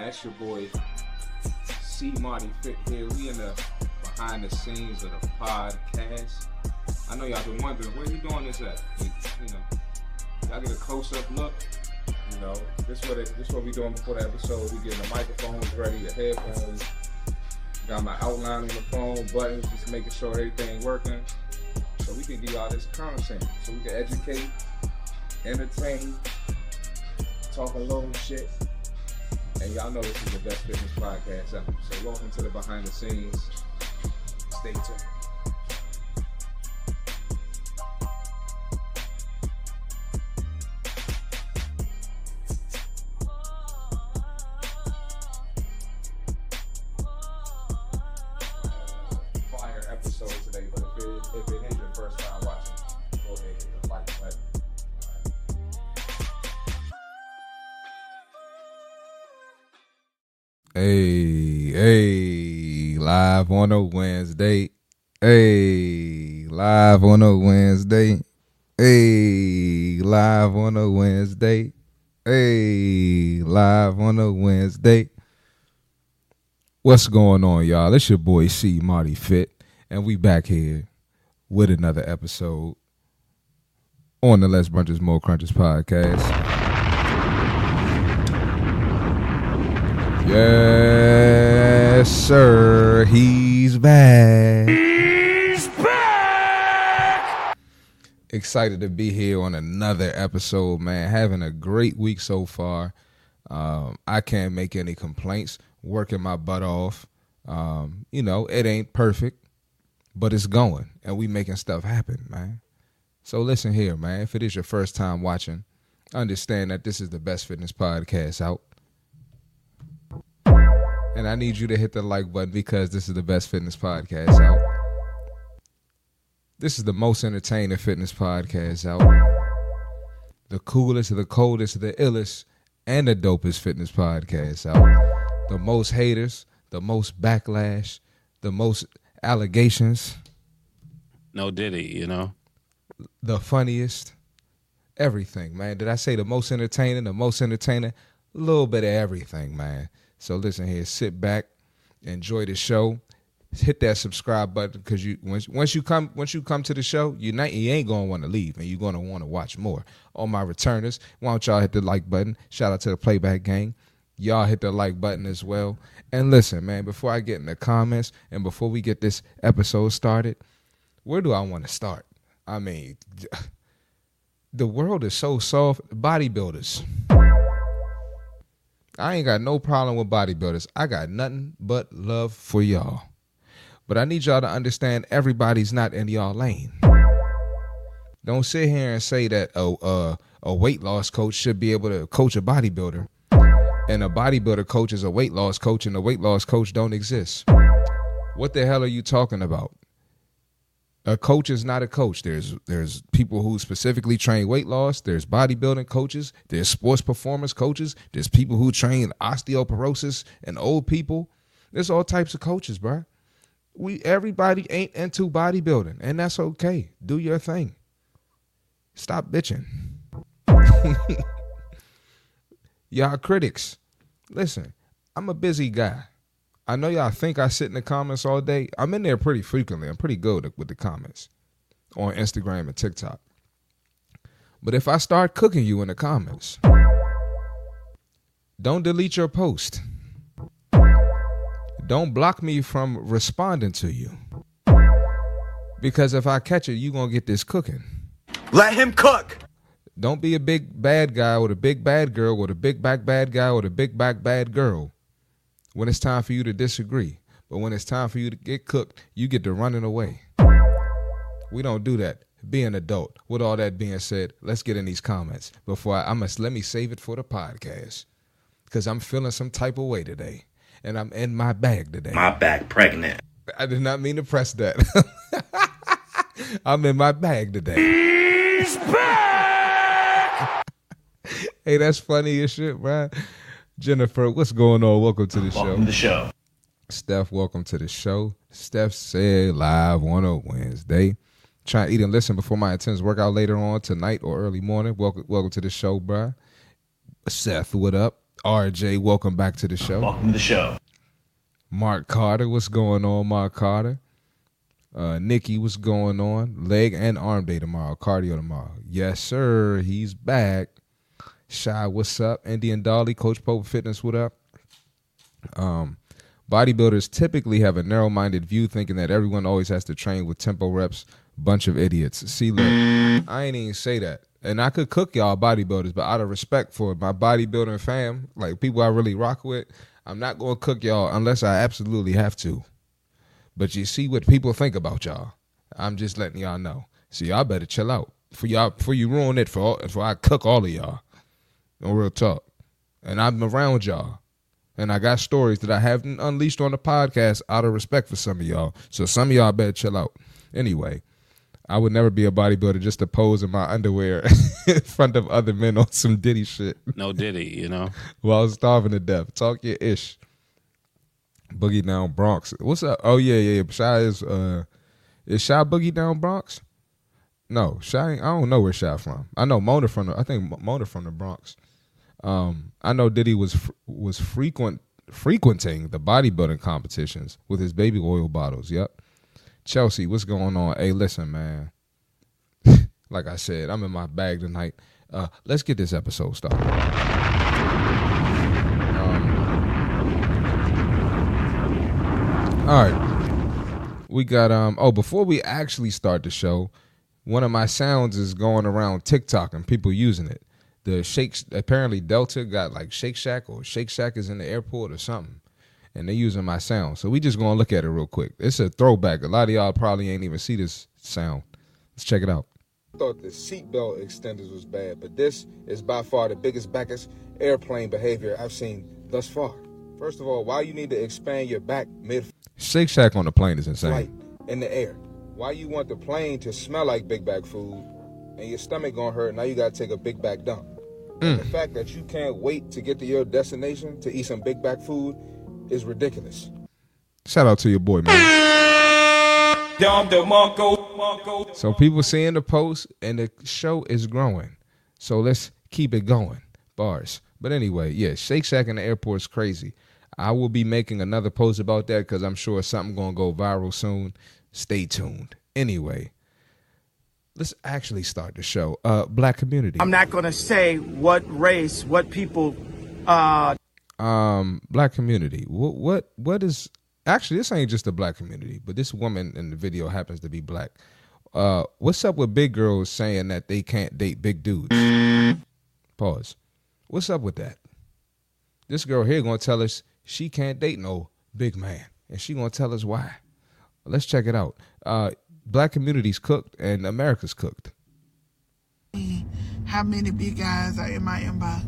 It's your boy C Marty Fit here. We in the behind the scenes of the podcast. I know y'all been wondering where you doing this at. Y'all get a close up look. This what we doing before the episode. We getting the microphones ready, the headphones. Got my outline on the phone, buttons, just making sure everything working. So we can give y'all this content. So we can educate, entertain, talk a little shit. And y'all know this is the best fitness podcast ever. So welcome to the behind the scenes. Stay tuned. Fire episode today, but if it is your first time watching, go ahead and hit the like button. Hey, live on a Wednesday. Hey, live on a Wednesday. Hey, live on a Wednesday. Hey, live on a Wednesday. What's going on, y'all? It's your boy C Marty Fit, and we back here with another episode on the Less Brunches More Crunches podcast. Yes, sir. He's back. He's back. Excited to be here on another episode, man. Having a great week so far. I can't make any complaints. Working my butt off. It ain't perfect, but it's going, and we making stuff happen, man. So listen here, man. If it is your first time watching, understand that this is the best fitness podcast out. And I need you to hit the like button because this is the best fitness podcast out. This is the most entertaining fitness podcast out. The coolest, the coldest, the illest, and the dopest fitness podcast out. The most haters, the most backlash, the most allegations. No Diddy, The funniest. Everything, man. Did I say the most entertaining? The most entertaining? A little bit of everything, man. So listen here, sit back, enjoy the show, hit that subscribe button because once you come to the show, you ain't gonna want to leave and you're gonna want to watch more. All my returners, why don't y'all hit the like button? Shout out to the Playback Gang. Y'all hit the like button as well. And listen, man, before I get in the comments and before we get this episode started, where do I want to start? I mean, the world is so soft. Bodybuilders. I ain't got no problem with bodybuilders. I got nothing but love for y'all. But I need y'all to understand everybody's not in y'all lane. Don't sit here and say that a weight loss coach should be able to coach a bodybuilder. And a bodybuilder coach is a weight loss coach and a weight loss coach don't exist. What the hell are you talking about? A coach is not a coach. There's people who specifically train weight loss. There's bodybuilding coaches. There's sports performance coaches. There's people who train osteoporosis and old people. There's all types of coaches, bro. Everybody ain't into bodybuilding, and that's okay. Do your thing. Stop bitching. Y'all critics, listen, I'm a busy guy. I know y'all think I sit in the comments all day. I'm in there pretty frequently. I'm pretty good with the comments on Instagram and TikTok. But if I start cooking you in the comments, don't delete your post. Don't block me from responding to you. Because if I catch it, you're going to get this cooking. Let him cook. Don't be a big bad guy or the big bad girl or the big back bad guy or the big back bad girl when it's time for you to disagree. But when it's time for you to get cooked, you get to running away. We don't do that. Be an adult. With all that being said, let's get in these comments before let me save it for the podcast because I'm feeling some type of way today and I'm in my bag today. My bag pregnant. I did not mean to press that. I'm in my bag today. He's back. Hey, that's funny as shit, man. Jennifer, what's going on? Welcome to the show. Welcome to the show. Steph, welcome to the show. Steph said live on a Wednesday. Trying to eat and listen before my intense workout later on tonight or early morning. Welcome to the show, bruh. Seth, what up? RJ, welcome back to the show. Welcome to the show. Mark Carter, what's going on, Mark Carter? Nikki, what's going on? Leg and arm day tomorrow, cardio tomorrow. Yes, sir, he's back. Shy, what's up? Indian Dolly, Coach Pope Fitness, what up? Bodybuilders typically have a narrow-minded view, thinking that everyone always has to train with tempo reps. Bunch of idiots. See, look, I ain't even say that. And I could cook y'all bodybuilders, but out of respect for my bodybuilding fam, like people I really rock with, I'm not going to cook y'all unless I absolutely have to. But you see what people think about y'all. I'm just letting y'all know. So y'all better chill out. Before you ruin it for I cook all of y'all. No real talk. And I'm around y'all. And I got stories that I haven't unleashed on the podcast out of respect for some of y'all. So some of y'all better chill out. Anyway, I would never be a bodybuilder just to pose in my underwear in front of other men on some Diddy shit. No Diddy, you know. While I was starving to death. Talk your ish. Boogie Down Bronx. What's up? Oh yeah. Shy is Shy Boogie Down Bronx? No, Shy. I don't know where Shy from. I know Mona from the Bronx. I know Diddy was frequenting the bodybuilding competitions with his baby oil bottles. Yep. Chelsea, what's going on? Hey, listen, man. Like I said, I'm in my bag tonight. Let's get this episode started. All right. We got before we actually start the show, one of my sounds is going around TikTok and people using it. The Shakes, apparently Delta got like Shake Shack, or Shake Shack is in the airport or something, and they're using my sound. So we just gonna look at it real quick. It's a throwback. A lot of y'all probably ain't even see this sound. Let's check it out. I thought the seatbelt extenders was bad, but this is by far the biggest backwards airplane behavior I've seen thus far. First of all, why you need to expand your back mid-flight Shake Shack on the plane is insane. in the air? Why you want the plane to smell like big bag food and your stomach gonna hurt, now you gotta take a big bag dump? And the fact that you can't wait to get to your destination to eat some big bag food is ridiculous. Shout out to your boy, man. So people seeing the post and the show is growing. So let's keep it going. Bars. But anyway, yeah, Shake Shack in the airport is crazy. I will be making another post about that because I'm sure something going to go viral soon. Stay tuned. Anyway, let's actually start the show. Black community. I'm not going to say what race, what people. Black community. What is actually? This ain't just a black community, but this woman in the video happens to be black. What's up with big girls saying that they can't date big dudes? Pause. What's up with that? This girl here gonna tell us she can't date no big man, and she gonna tell us why. Let's check it out. Black community's cooked and America's cooked. How many big guys are in my inbox?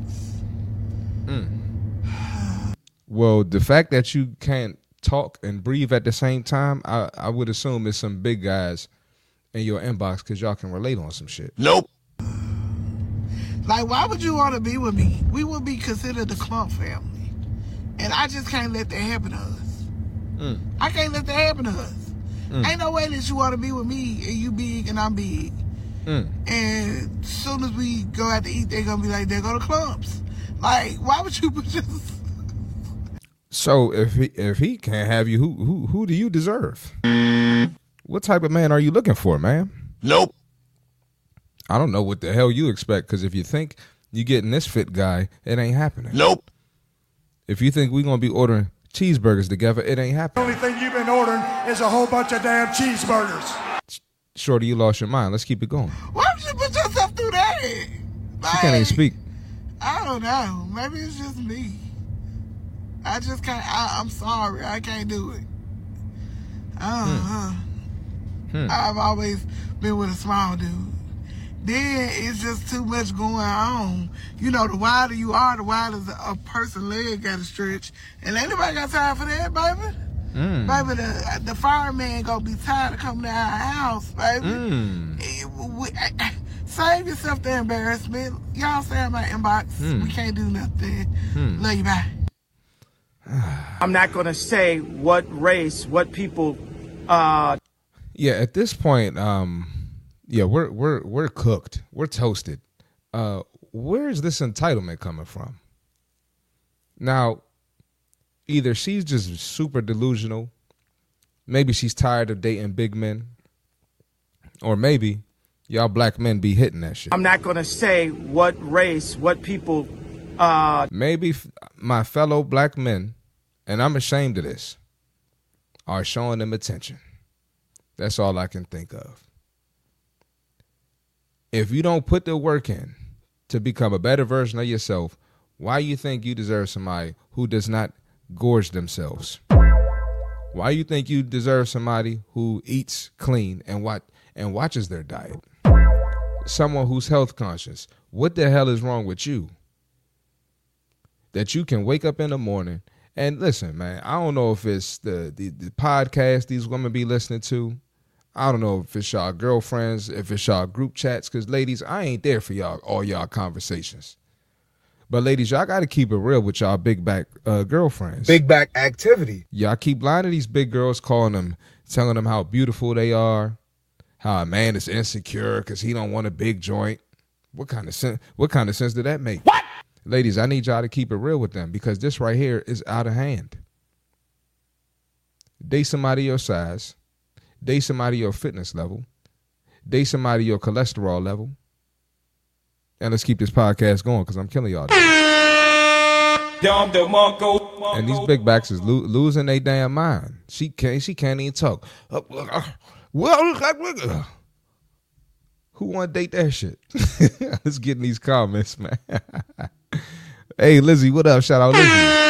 Well, the fact that you can't talk and breathe at the same time, I would assume it's some big guys in your inbox because y'all can relate on some shit. Nope. Like, why would you want to be with me? We would be considered the Clump family. And I just can't let that happen to us. I can't let that happen to us. Ain't no way that you want to be with me and you big and I'm big. And as soon as we go out to eat, they're going to be like, there go the Clumps. Like, why would you just... So if he can't have you, who do you deserve? What type of man are you looking for, man? Nope. I don't know what the hell you expect, because if you think you getting this fit guy, it ain't happening. Nope. If you think we gonna be ordering cheeseburgers together, it ain't The happening. only thing you've been ordering is a whole bunch of damn cheeseburgers. Shorty, you lost your mind. Let's keep it going. Why would you put yourself through that? Like, She can't even speak. I don't know. Maybe it's just me. I just can't. I'm sorry. I can't do it. I've always been with a small dude. Then it's just too much going on. You know, the wider you are, the wider a person's leg got to stretch. And ain't nobody got time for that, baby. Baby, the fireman gonna be tired of coming to our house, baby. Save yourself the embarrassment. Y'all stay in my inbox. We can't do nothing. Love you, bye. I'm not going to say what race, what people. Yeah, at this point, yeah, we're cooked. We're toasted. Where is this entitlement coming from? Now, either she's just super delusional, maybe she's tired of dating big men, or maybe y'all black men be hitting that shit. I'm not going to say what race, what people. Maybe my fellow black men, and I'm ashamed of this, are showing them attention. That's all I can think of. If you don't put the work in to become a better version of yourself, why you think you deserve somebody who does not gorge themselves? Why you think you deserve somebody who eats clean and watches their diet? Someone who's health conscious. What the hell is wrong with you? That you can wake up in the morning and listen, man, I don't know if it's the podcast these women be listening to. I don't know if it's y'all girlfriends, if it's y'all group chats, because ladies, I ain't there for y'all, all y'all conversations. But ladies, y'all got to keep it real with y'all big back girlfriends. Big back activity. Y'all keep lying to these big girls, calling them, telling them how beautiful they are, how a man is insecure because he don't want a big joint. What kind of sense did that make? What? Ladies, I need y'all to keep it real with them because this right here is out of hand. Date somebody your size. Date somebody your fitness level. Date somebody your cholesterol level. And let's keep this podcast going because I'm killing y'all. And these big backs is losing their damn mind. She can't even talk. Who want to date that shit? Let's get in these comments, man. Hey, Lizzie, what up? Shout out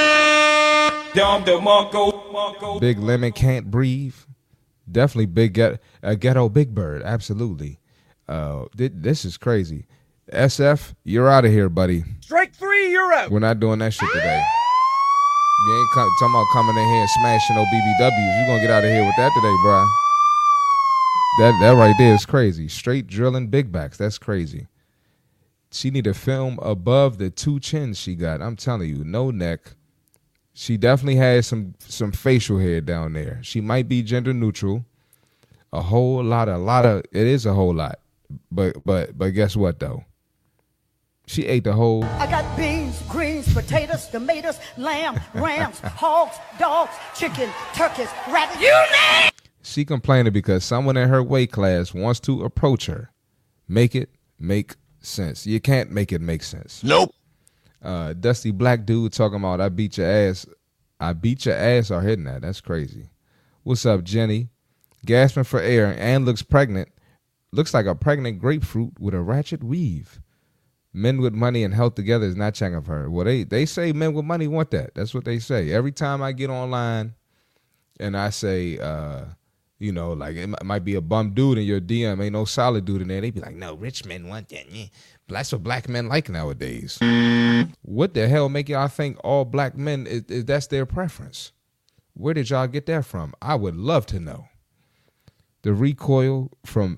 Lizzie. Big Lemon can't breathe. Definitely big ghetto big bird. Absolutely. This is crazy. SF, you're out of here, buddy. Strike 3, you're out. We're not doing that shit today. You ain't talking about coming in here and smashing no BBWs. You're going to get out of here with that today, bro. That right there is crazy. Straight drilling big backs. That's crazy. She need to film above the 2 chins she got. I'm telling you, no neck. She definitely has some facial hair down there. She might be gender neutral. It is a whole lot. But guess what though? She ate the whole. I got beans, greens, potatoes, tomatoes, lamb, rams, hogs, dogs, chicken, turkeys, rabbits. You name. She complaining because someone in her weight class wants to approach her. Make it make sense. You can't make it make sense. Nope. Dusty black dude talking about I beat your ass or hitting that. That's crazy. What's up, Jenny? Gasping for air and looks pregnant. Looks like a pregnant grapefruit with a ratchet weave. Men with money and health together is not checking for her. Well, they say men with money want that. That's what they say. Every time I get online and I say, like it might be a bum dude in your DM, ain't no solid dude in there. They be like, no, rich men want that. Yeah. That's what black men like nowadays. What the hell make y'all think all black men, that's their preference? Where did y'all get that from? I would love to know. The recoil from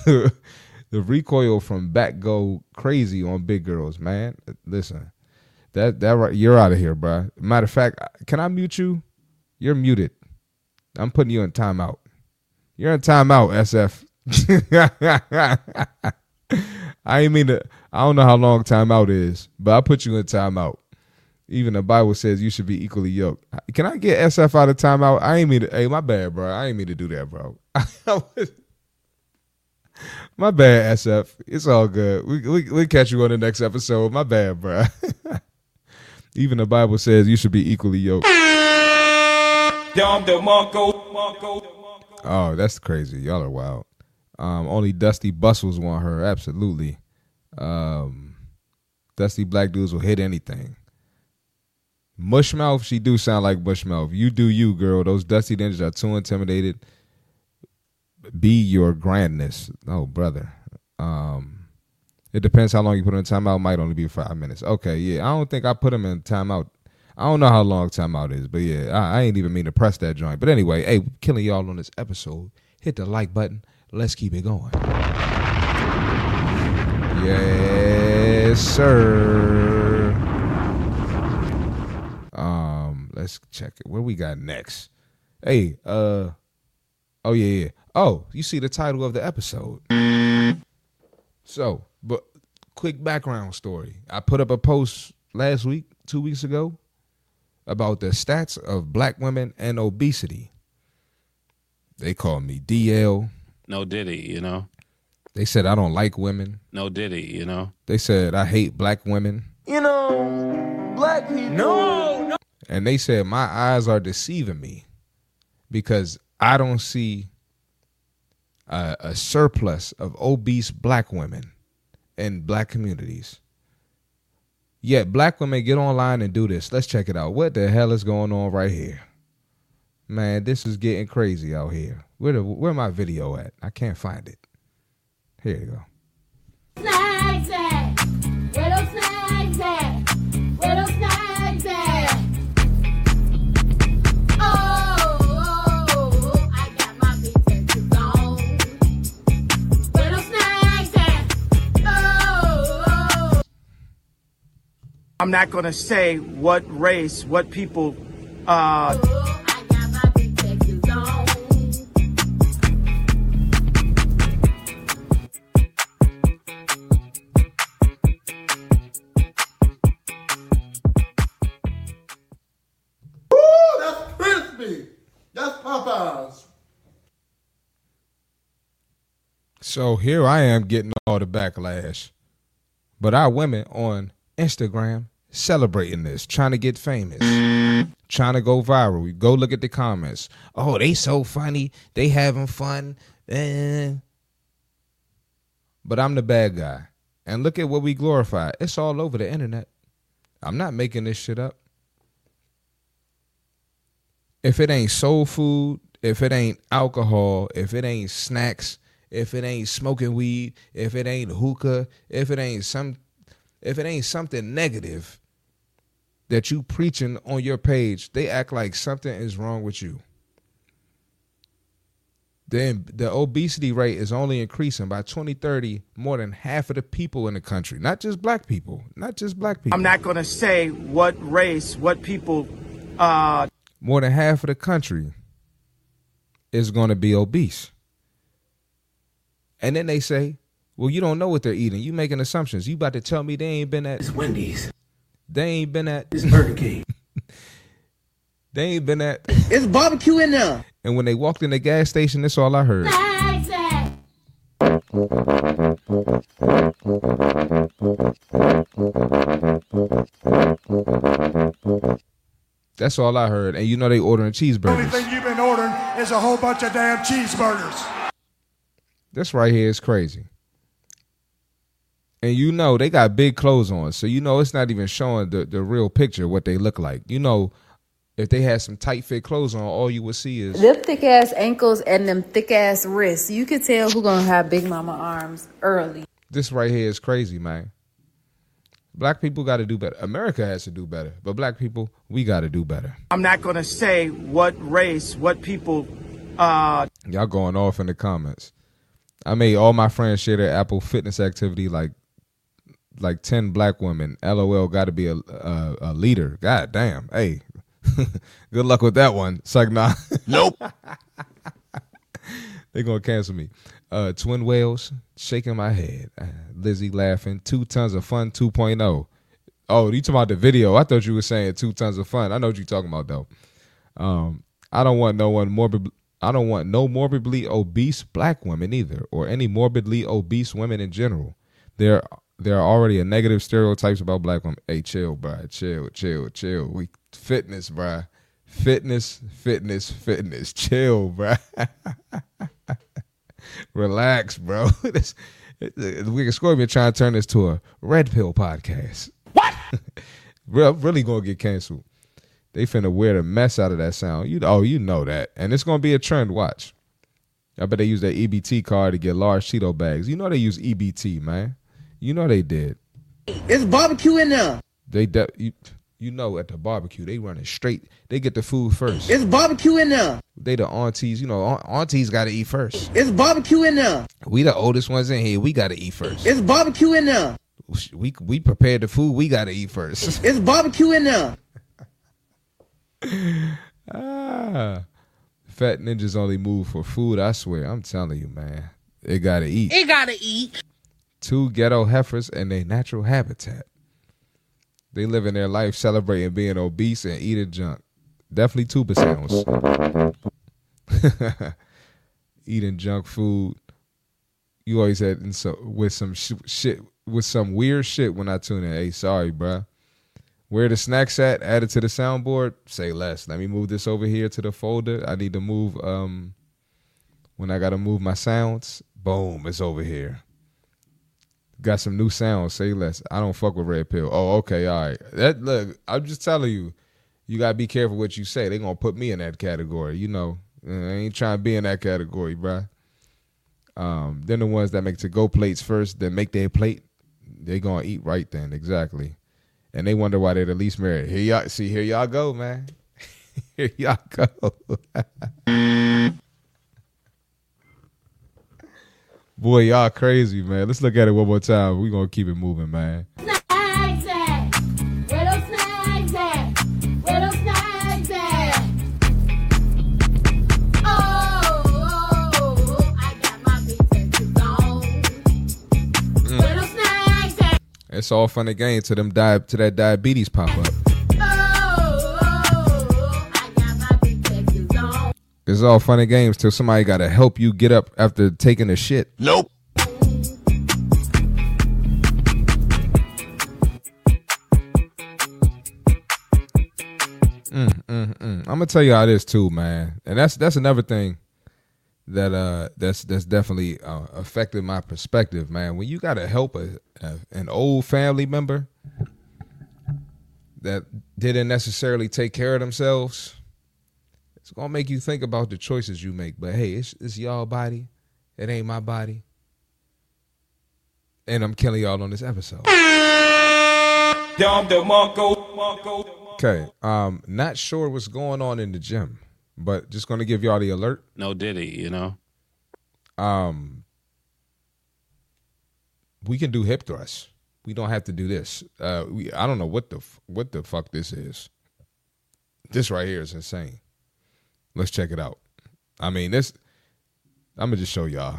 back go crazy on big girls, man. Listen, that right, you're out of here, bro. Matter of fact, can I mute you? You're muted. I'm putting you in timeout. You're in timeout, SF. I don't know how long timeout is, but I put you in timeout. Even the Bible says you should be equally yoked. Can I get SF out of timeout? Hey, my bad, bro. I ain't mean to do that, bro. My bad, SF. It's all good. We'll catch you on the next episode. My bad, bro. Even the Bible says you should be equally yoked. Oh, that's crazy. Y'all are wild. Only Dusty Bustles want her. Absolutely. Dusty black dudes will hit anything. Mushmouth, she do sound like Bushmouth. You do you, girl. Those Dusty ninjas are too intimidated. Be your grandness. Oh, brother. It depends how long you put in timeout. Might only be 5 minutes. Okay, yeah. I don't think I put him in timeout. I don't know how long timeout is, but yeah, I ain't even mean to press that joint. But anyway, hey, killing y'all on this episode. Hit the like button. Let's keep it going. Yes, sir. Let's check it. Where we got next? Hey, oh yeah. Oh, you see the title of the episode. So, but quick background story. I put up a post last week, 2 weeks ago, about the stats of black women and obesity. They call me DL. No Diddy, you know. They said I don't like women. No Diddy, you know. They said I hate black women. You know, black people. No. And they said my eyes are deceiving me because I don't see a surplus of obese black women in black communities. Yet black women get online and do this. Let's check it out. What the hell is going on right here? Man, this is getting crazy out here. Where my video at? I can't find it. Here you go. Snags at? Where those snags at? Where those snags at? Oh, I got my big tattoos on. Where those snags at? Oh. I'm not going to say what race, what people, I got my big tattoos on. That's crispy. That's Popeyes. So here I am getting all the backlash. But our women on Instagram celebrating this, trying to get famous, trying to go viral. We go look at the comments. Oh, they so funny. They having fun. But I'm the bad guy. And look at what we glorify. It's all over the internet. I'm not making this shit up. If it ain't soul food, if it ain't alcohol, if it ain't snacks, if it ain't smoking weed, if it ain't hookah, if it ain't something negative that you preaching on your page, they act like something is wrong with you. Then the obesity rate is only increasing. By 2030, more than half of the people in the country, not just black people. I'm not going to say what race, what people. More than half of the country is going to be obese. And then they say, well, you don't know what they're eating. You making assumptions. You about to tell me they ain't been at... It's Wendy's. They ain't been at... It's Burger King. They ain't been at... It's barbecue in there. And when they walked in the gas station, that's all I heard. That's all I heard. And you know they ordering cheeseburgers. The only thing you've been ordering is a whole bunch of damn cheeseburgers. This right here is crazy. And you know they got big clothes on. So you know it's not even showing the real picture, what they look like. You know, if they had some tight fit clothes on, all you would see is... them thick ass ankles and them thick ass wrists. You could tell who gonna have big mama arms early. This right here is crazy, man. Black people got to do better. America has to do better. But black people, we got to do better. I'm not going to say what race, what people. Y'all going off in the comments. I made all my friends share their Apple Fitness activity like 10 black women. LOL, got to be a leader. God damn. Hey, good luck with that one. It's like, nah. Nope. They're going to cancel me. Twin whales, shaking my head. Lizzie laughing. 2 tons of fun 2.0. Oh, you talking about the video? I thought you were saying 2 tons of fun. I know what you're talking about though. I don't want no morbidly obese black women either, or any morbidly obese women in general. There are already a negative stereotypes about black women. Hey, chill, bro. Chill. We fitness, bro. Fitness. Chill, bro. Relax, bro. Wicked Scorpion trying to turn this to a red pill podcast. What? Really gonna get canceled. They finna wear the mess out of that sound. You know that. And it's gonna be a trend. Watch. I bet they use their EBT card to get large Cheeto bags. You know they use EBT, man. You know they did. It's barbecue in there. You know at the barbecue, they running straight. They get the food first. It's barbecue in there. They the aunties. You know, aunties got to eat first. It's barbecue in there. We the oldest ones in here. We got to eat first. It's barbecue in there. We prepared the food. We got to eat first. It's barbecue in there. Fat ninjas only move for food. I swear. I'm telling you, man. It got to eat. It got to eat. 2 ghetto heifers in their natural habitat. They living their life celebrating being obese and eating junk. Definitely tuba sounds. Eating junk food. You always had with some shit, with some weird shit when I tune in. Hey, sorry, bruh. Where the snacks at? Add it to the soundboard. Say less. Let me move this over here to the folder. I need to move. When I gotta move my sounds, boom, it's over here. Got some new sounds. Say less. I don't fuck with Red Pill. Oh, okay, all right. Look, I'm just telling you, you gotta be careful what you say. They gonna put me in that category. You know, I ain't trying to be in that category, bruh. Then the ones that make to-go plates first, then make their plate, they gonna eat right then, exactly. And they wonder why they're the least married. Here y'all go, man. Here y'all go. Boy, y'all crazy, man. Let's look at it one more time. We're gonna keep it moving, man. Snacks at? Where those snacks at? Where those snacks at? Oh, I got my big tattoos on. Where those snacks at? It's all fun and games to that diabetes pop up. It's all fun and games till somebody got to help you get up after taking a shit. Nope. I'm gonna tell you how it is too, man. And that's another thing that's definitely affected my perspective, man. When you gotta help an old family member that didn't necessarily take care of themselves, it's gonna make you think about the choices you make. But hey, it's y'all body. It ain't my body. And I'm killing y'all on this episode. Okay, not sure what's going on in the gym, but just gonna give y'all the alert. No Diddy, you know. We can do hip thrusts. We don't have to do this. I don't know what the fuck this is. This right here is insane. Let's check it out. I mean, this. I'm gonna just show y'all.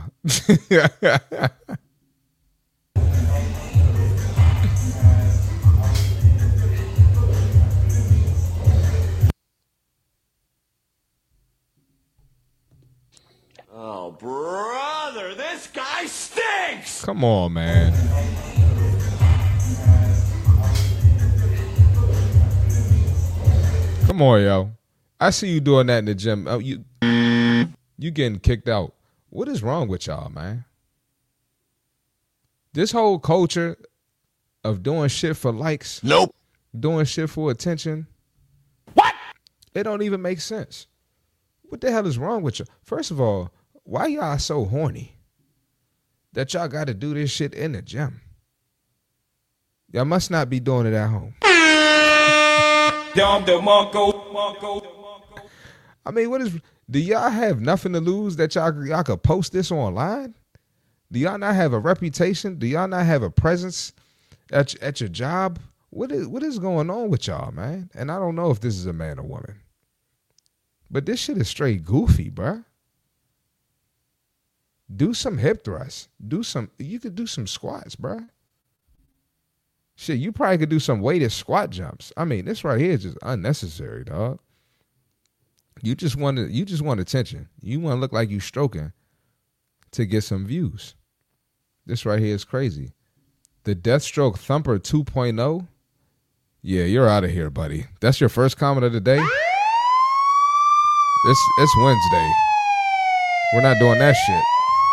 Oh, brother, this guy stinks! Come on, man. Come on, yo. I see you doing that in the gym. Oh, you getting kicked out. What is wrong with y'all, man? This whole culture of doing shit for likes. Nope. Doing shit for attention. What? It don't even make sense. What the hell is wrong with you? First of all, why y'all so horny that y'all got to do this shit in the gym? Y'all must not be doing it at home. I mean, do y'all have nothing to lose that y'all could post this online? Do y'all not have a reputation? Do y'all not have a presence at your job? What is going on with y'all, man? And I don't know if this is a man or woman, but this shit is straight goofy, bruh. Do some hip thrusts. You could do some squats, bruh. Shit, you probably could do some weighted squat jumps. I mean, this right here is just unnecessary, dog. You just want attention. You want to look like you stroking to get some views. This right here is crazy. The Deathstroke Thumper 2.0. Yeah, you're out of here, buddy. That's your first comment of the day? It's Wednesday. We're not doing that shit.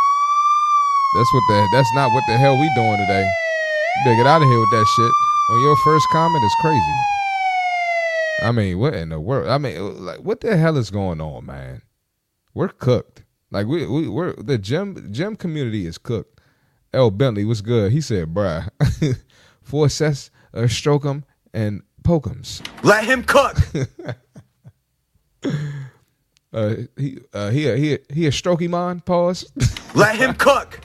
That's not what the hell we doing today. You better get out of here with that shit. On your first comment is crazy. I mean, what in the world? I mean, like, what the hell is going on, man? We're cooked. Like we're the gym community is cooked. L. Bentley, what's good? He said, bruh, 4 sets of stroke 'em and poke 'ems. Let him cook. He a strokey-mon, pause. Let him cook.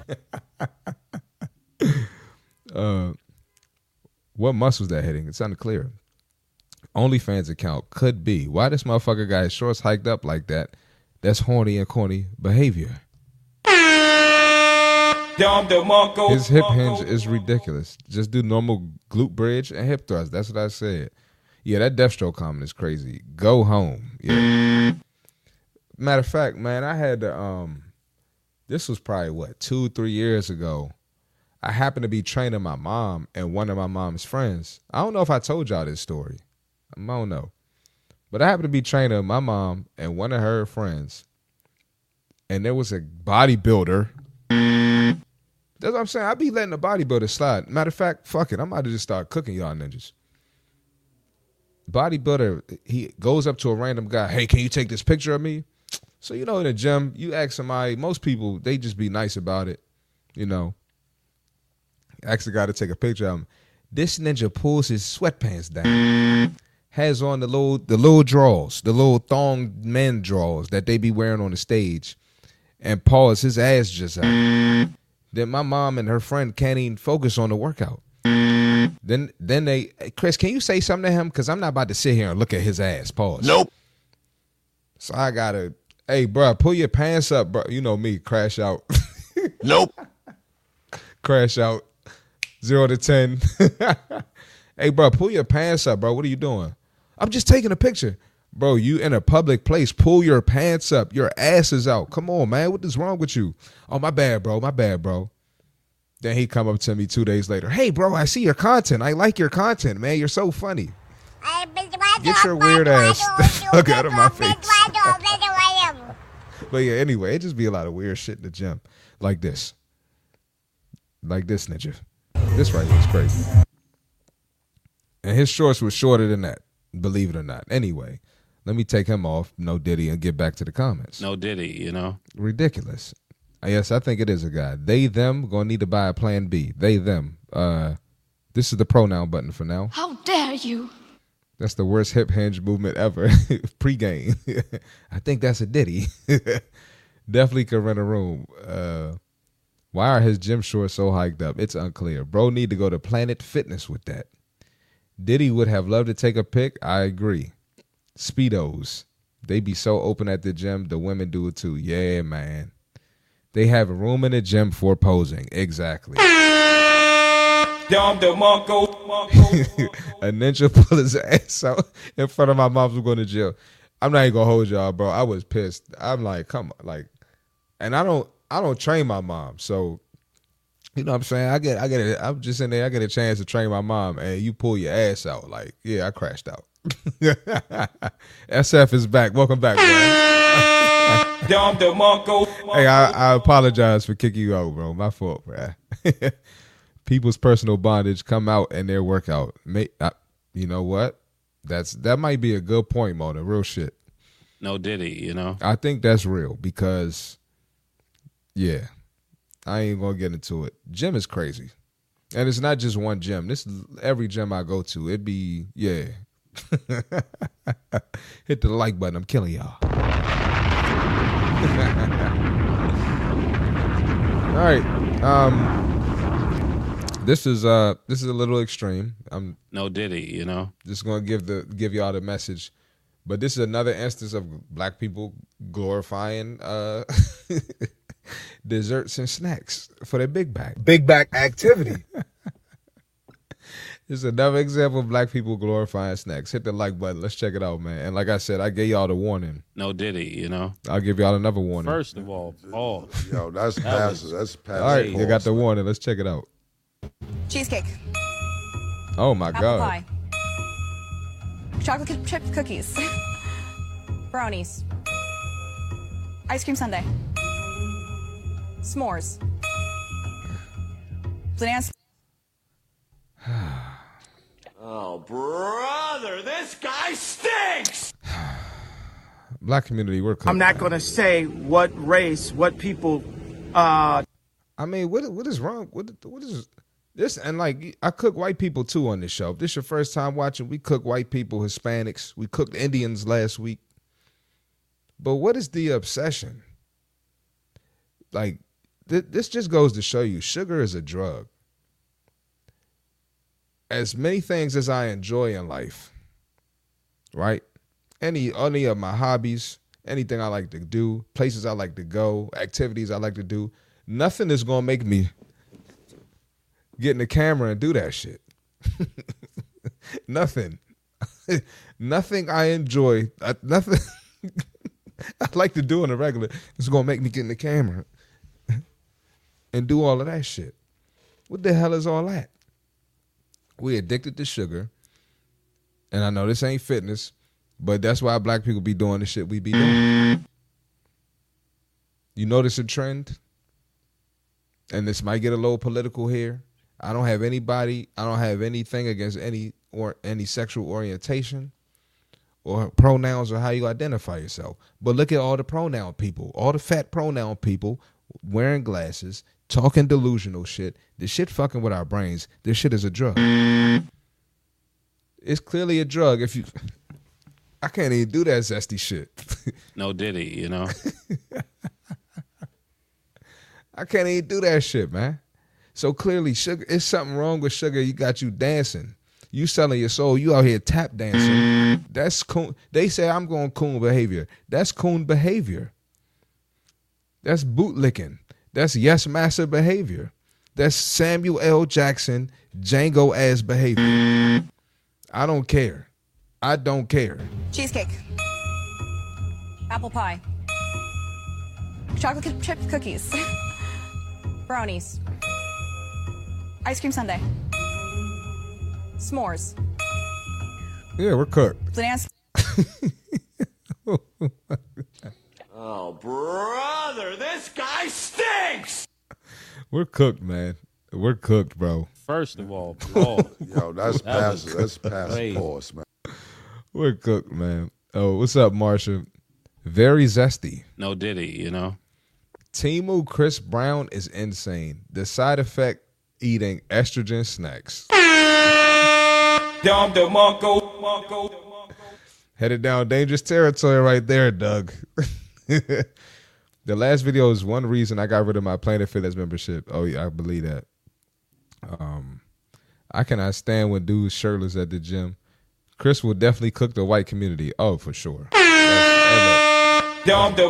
What muscles that hitting? It's unclear. OnlyFans account could be. Why this motherfucker got his shorts hiked up like that? That's horny and corny behavior. His hip hinge is ridiculous. Just do normal glute bridge and hip thrust. That's what I said. Yeah, that Deathstroke comment is crazy. Go home. Yeah. Matter of fact, man, I had to, this was probably, 2-3 years ago. I happened to be training my mom and one of my mom's friends. I don't know if I told y'all this story. I don't know. But I happened to be training my mom and one of her friends. And there was a bodybuilder. That's what I'm saying. I be letting the bodybuilder slide. Matter of fact, fuck it. I'm about to just start cooking y'all ninjas. Bodybuilder, he goes up to a random guy. Hey, can you take this picture of me? So, in the gym, you ask somebody, most people, they just be nice about it. Ask the guy to take a picture of him. This ninja pulls his sweatpants down. Has on the little drawers, the little thong men drawers that they be wearing on the stage. And pause his ass just out. Then my mom and her friend can't even focus on the workout. Then they, Chris, can you say something to him? Because I'm not about to sit here and look at his ass. Pause. Nope. So I gotta, hey, bro, pull your pants up, bro. You know me, crash out. Nope. Crash out. 0 to 10. Hey, bro, pull your pants up, bro. What are you doing? I'm just taking a picture. Bro, you in a public place. Pull your pants up. Your ass is out. Come on, man. What is wrong with you? Oh, my bad, bro. My bad, bro. Then he come up to me 2 days later. Hey, bro, I see your content. I like your content, man. You're so funny. Get your weird ass look out of my face. But yeah, anyway, it just be a lot of weird shit in the gym. Like this. Like this, ninja. This right here is crazy. And his shorts were shorter than that, believe it or not. Anyway, let me take him off, no Diddy, and get back to the comments. No Diddy, Ridiculous. Yes, I think it is a guy. They, them, gonna need to buy a plan B. They, them. This is the pronoun button for now. How dare you? That's the worst hip hinge movement ever. Pre-game. I think that's a Diddy. Definitely could rent a room. Why are his gym shorts so hiked up? It's unclear. Bro need to go to Planet Fitness with that. Diddy would have loved to take a pic. I agree. Speedos. They be so open at the gym. The women do it too. Yeah, man. They have a room in the gym for posing. Exactly. A ninja pull his ass out in front of my mom who's going to jail. I'm not even gonna hold y'all, bro. I was pissed. I'm like, come on, like, and I don't train my mom, so you know what I'm saying. I'm just in there. I get a chance to train my mom, and you pull your ass out. Like, yeah, I crashed out. SF is back. Welcome back, man. Hey, I apologize for kicking you out, bro. My fault, bro. People's personal bondage come out in their workout. You know what? That might be a good point, Mona. Real shit. No Diddy, I think that's real because, yeah, I ain't gonna get into it. Gym is crazy, and it's not just one gym. This every gym I go to. It be yeah. Hit the like button. I'm killing y'all. All right. This is a little extreme. I'm no Diddy, just gonna give y'all the message, but this is another instance of black people glorifying desserts and snacks for their big back. Big back activity. This is another example of black people glorifying snacks. Hit the like button. Let's check it out, man. And like I said, I gave y'all the warning. No Diddy, I'll give y'all another warning. First of all, yo, that's passive. That's passive. All right, you got the warning. Let's check it out. Cheesecake. Oh my God. Apple pie. Chocolate chip cookies. Brownies. Ice cream sundae. S'mores. Bananas. Oh, brother, this guy stinks! Black community, we're cooking. I'm not going to say what race, what people. I mean, what is wrong? What is this? And like, I cook white people too on this show. If this is your first time watching, we cook white people, Hispanics. We cooked Indians last week. But what is the obsession? Like, this just goes to show you, sugar is a drug. As many things as I enjoy in life, right? Any of my hobbies, anything I like to do, places I like to go, activities I like to do, Nothing is gonna make me get in the camera and do that shit. Nothing. Nothing I enjoy. Nothing I like to do on a regular is gonna make me get in the camera and do all of that shit. What the hell is all that? We addicted to sugar. And I know this ain't fitness, but that's why black people be doing the shit we be doing. You notice a trend? And this might get a little political here. I don't have anything against any sexual orientation or pronouns or how you identify yourself. But look at all the pronoun people, all the fat pronoun people wearing glasses, talking delusional shit. This shit fucking with our brains. This shit is a drug. It's clearly a drug. I can't even do that zesty shit. No Diddy, you know. I can't even do that shit, man. So clearly, sugar, it's something wrong with sugar. You got you dancing. You selling your soul. You out here tap dancing. That's coon. They say I'm going coon behavior. That's coon behavior. That's bootlicking. That's yes master behavior. That's Samuel L. Jackson, Django ass behavior. I don't care. I don't care. Cheesecake. Apple pie. Chocolate chip cookies. Brownies. Ice cream sundae. S'mores. Yeah, we're cooked. Bananas. Oh, brother, this guy stinks! We're cooked, man. We're cooked, bro. First of all, Paul. Yo, that's passive. That's passive pause, man. We're cooked, man. Oh, what's up, Marsha? Very zesty. No Diddy, you know. Timu Chris Brown is insane. The side effect, eating estrogen snacks. Headed down dangerous territory right there, Doug. The last video is one reason I got rid of my Planet Fitness membership. Oh yeah, I believe that. I cannot stand when dudes shirtless at the gym. Chris will definitely cook the white community. Oh, for sure. Listen.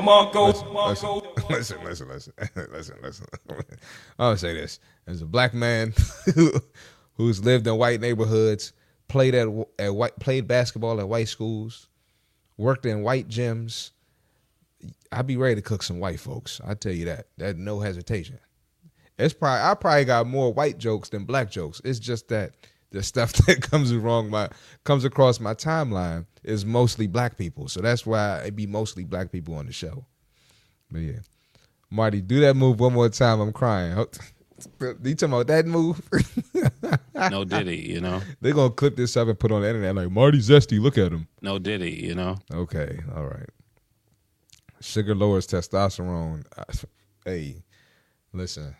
I'll say this. As a black man who's lived in white neighborhoods, played basketball at white schools, worked in white gyms, I'd be ready to cook some white folks. I tell you that. That no hesitation. I probably got more white jokes than black jokes. It's just that the stuff that comes across my timeline is mostly black people. So that's why it be mostly black people on the show. But yeah. Marty, do that move one more time. I'm crying. You talking about that move? No Diddy, you know. They're going to clip this up and put on the internet like, Marty Zesty, look at him. No Diddy, you know. Okay, all right. Sugar lowers testosterone. Hey, listen.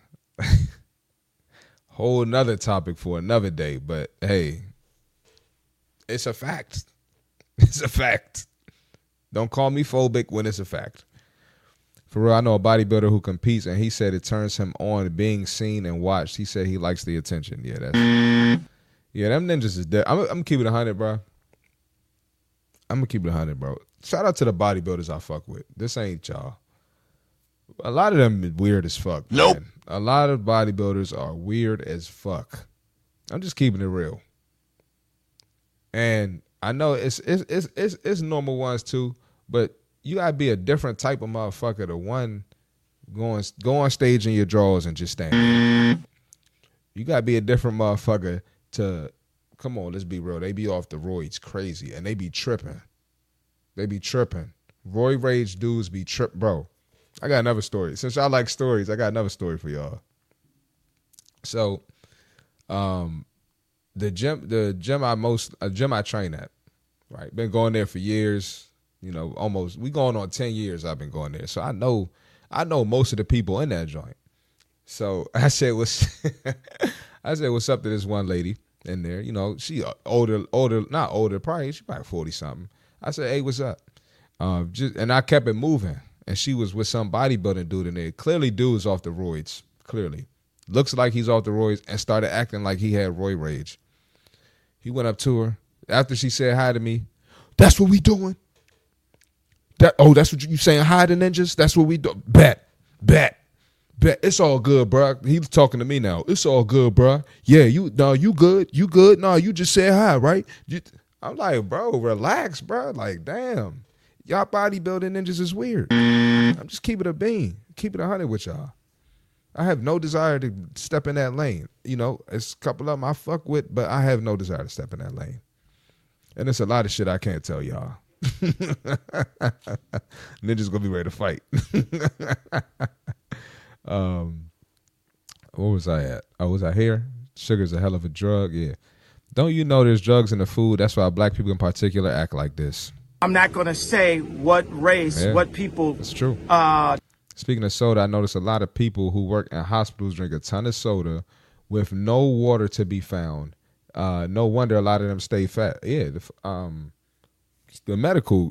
Whole nother topic for another day, but hey, it's a fact. It's a fact. Don't call me phobic when it's a fact. For real, I know a bodybuilder who competes, and he said it turns him on being seen and watched. He said he likes the attention. Yeah, them ninjas is dead. I'm gonna keep it 100, bro. I'm gonna keep it 100, bro. Shout out to the bodybuilders I fuck with. This ain't y'all. A lot of them weird as fuck. Nope. Man. A lot of bodybuilders are weird as fuck. I'm just keeping it real. And I know it's normal ones too, but you gotta be a different type of motherfucker to one go on stage in your drawers and just stand there. You gotta be a different motherfucker to come on, let's be real. They be off the roids crazy and they be tripping. They be tripping. Roid rage dudes be bro. I got another story. Since y'all like stories, I got another story for y'all. So, the gym I train at, right? Been going there for years. You know, we going on 10 years. I've been going there, so I know most of the people in that joint. So I said, what's up to this one lady in there? You know, she older, not older, probably she probably 40 something. I said, hey, what's up? And I kept it moving. And she was with some bodybuilding dude in there. Clearly, dude's off the roids. Clearly. Looks like he's off the roids and started acting like he had roid rage. He went up to her. After she said hi to me, that's what we doing? That's what you saying hi to ninjas? That's what we do? Bet. It's all good, bro. He's talking to me now. It's all good, bro. Yeah, you good. You good. No, you just said hi, right? I'm like, bro, relax, bro. Like, damn. Y'all bodybuilding ninjas is weird. I'm just keeping it a bean. Keep it 100 with y'all. I have no desire to step in that lane. You know, it's a couple of them I fuck with, but I have no desire to step in that lane. And it's a lot of shit I can't tell y'all. Ninja's gonna be ready to fight. Where was I at? Oh, was I here? Sugar's a hell of a drug. Yeah. Don't you know there's drugs in the food? That's why black people in particular act like this. I'm not going to say what race, what people. It's true. Speaking of soda, I notice a lot of people who work in hospitals drink a ton of soda with no water to be found. No wonder a lot of them stay fat. Yeah, the medical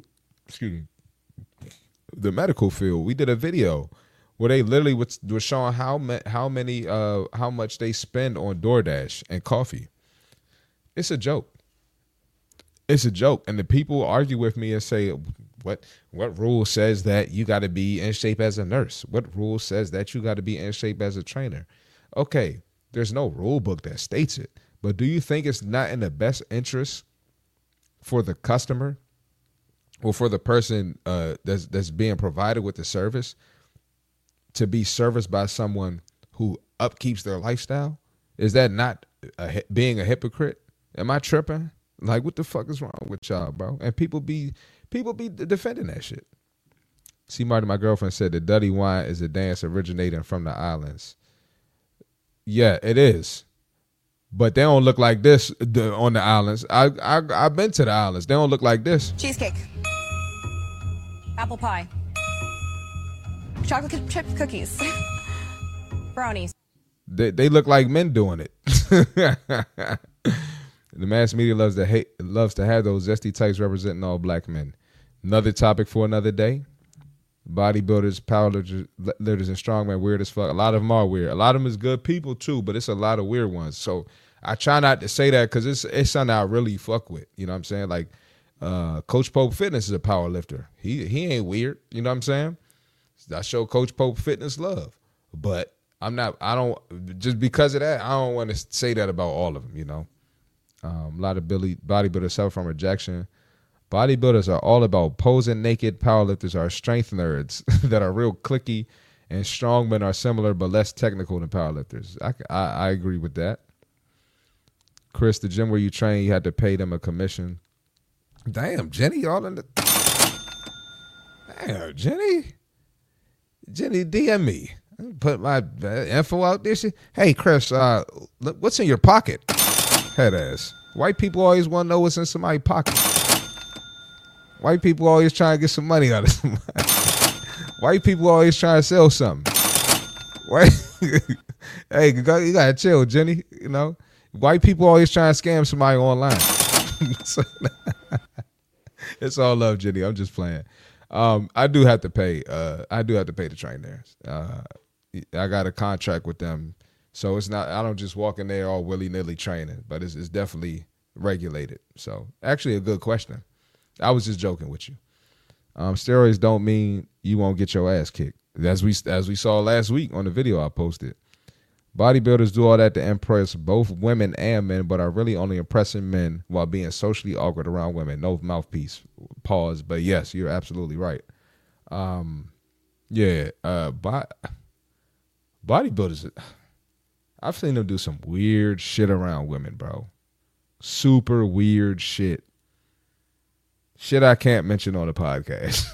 field. We did a video where they literally was showing how much they spend on DoorDash and coffee. It's a joke. It's a joke, and the people argue with me and say, "What rule says that you got to be in shape as a nurse? What rule says that you got to be in shape as a trainer?" Okay, there's no rule book that states it, but do you think it's not in the best interest for the customer or for the person that's being provided with the service to be serviced by someone who upkeeps their lifestyle? Is that not being a hypocrite? Am I tripping? Like, what the fuck is wrong with y'all, bro? And people be defending that shit. See, Marty, my girlfriend said the Duddy wine is a dance originating from the islands. Yeah, it is. But they don't look like this on the islands. I've been to the islands. They don't look like this. Cheesecake. Apple pie. Chocolate chip cookies. Brownies. They look like men doing it. The mass media loves to have those zesty types representing all black men. Another topic for another day. Bodybuilders, powerlifters, and strongmen, weird as fuck. A lot of them are weird. A lot of them is good people too, but it's a lot of weird ones. So I try not to say that because it's something I really fuck with. You know what I'm saying? Like Coach Pope Fitness is a power lifter. He ain't weird. You know what I'm saying? I show Coach Pope Fitness love, but I don't just because of that. I don't want to say that about all of them. You know. A lot of bodybuilders suffer from rejection. Bodybuilders are all about posing naked. Powerlifters are strength nerds that are real cliquey, and strongmen are similar but less technical than powerlifters. I agree with that. Chris, the gym where you train, you had to pay them a commission. Damn, Jenny, y'all in the... Damn, Jenny, DM me. Put my info out there. Hey, Chris, what's in your pocket? Head ass. White people always want to know what's in somebody's pocket. White people always trying to get some money out of somebody. White people always trying to sell something. Hey, you gotta chill, Jenny. You know, white people always trying to scam somebody online. It's all love, Jenny. I'm just playing. I do have to pay. I do have to pay to train there. I got a contract with them. So it's not, I don't just walk in there all willy-nilly training, but it's definitely regulated. So actually a good question. I was just joking with you. Steroids don't mean you won't get your ass kicked. As we saw last week on the video I posted. Bodybuilders do all that to impress both women and men, but are really only impressing men while being socially awkward around women. No mouthpiece. Pause. But yes, you're absolutely right. Bodybuilders... I've seen them do some weird shit around women, bro. Super weird shit. Shit I can't mention on the podcast.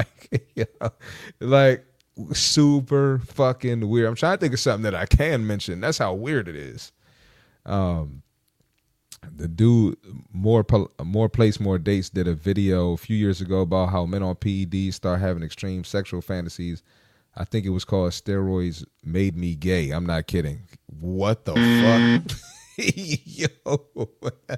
like super fucking weird. I'm trying to think of something that I can mention. That's how weird it is. The dude, More Place, More Dates did a video a few years ago about how men on PEDs start having extreme sexual fantasies. I think it was called Steroids Made Me Gay. I'm not kidding. What the fuck? Yo.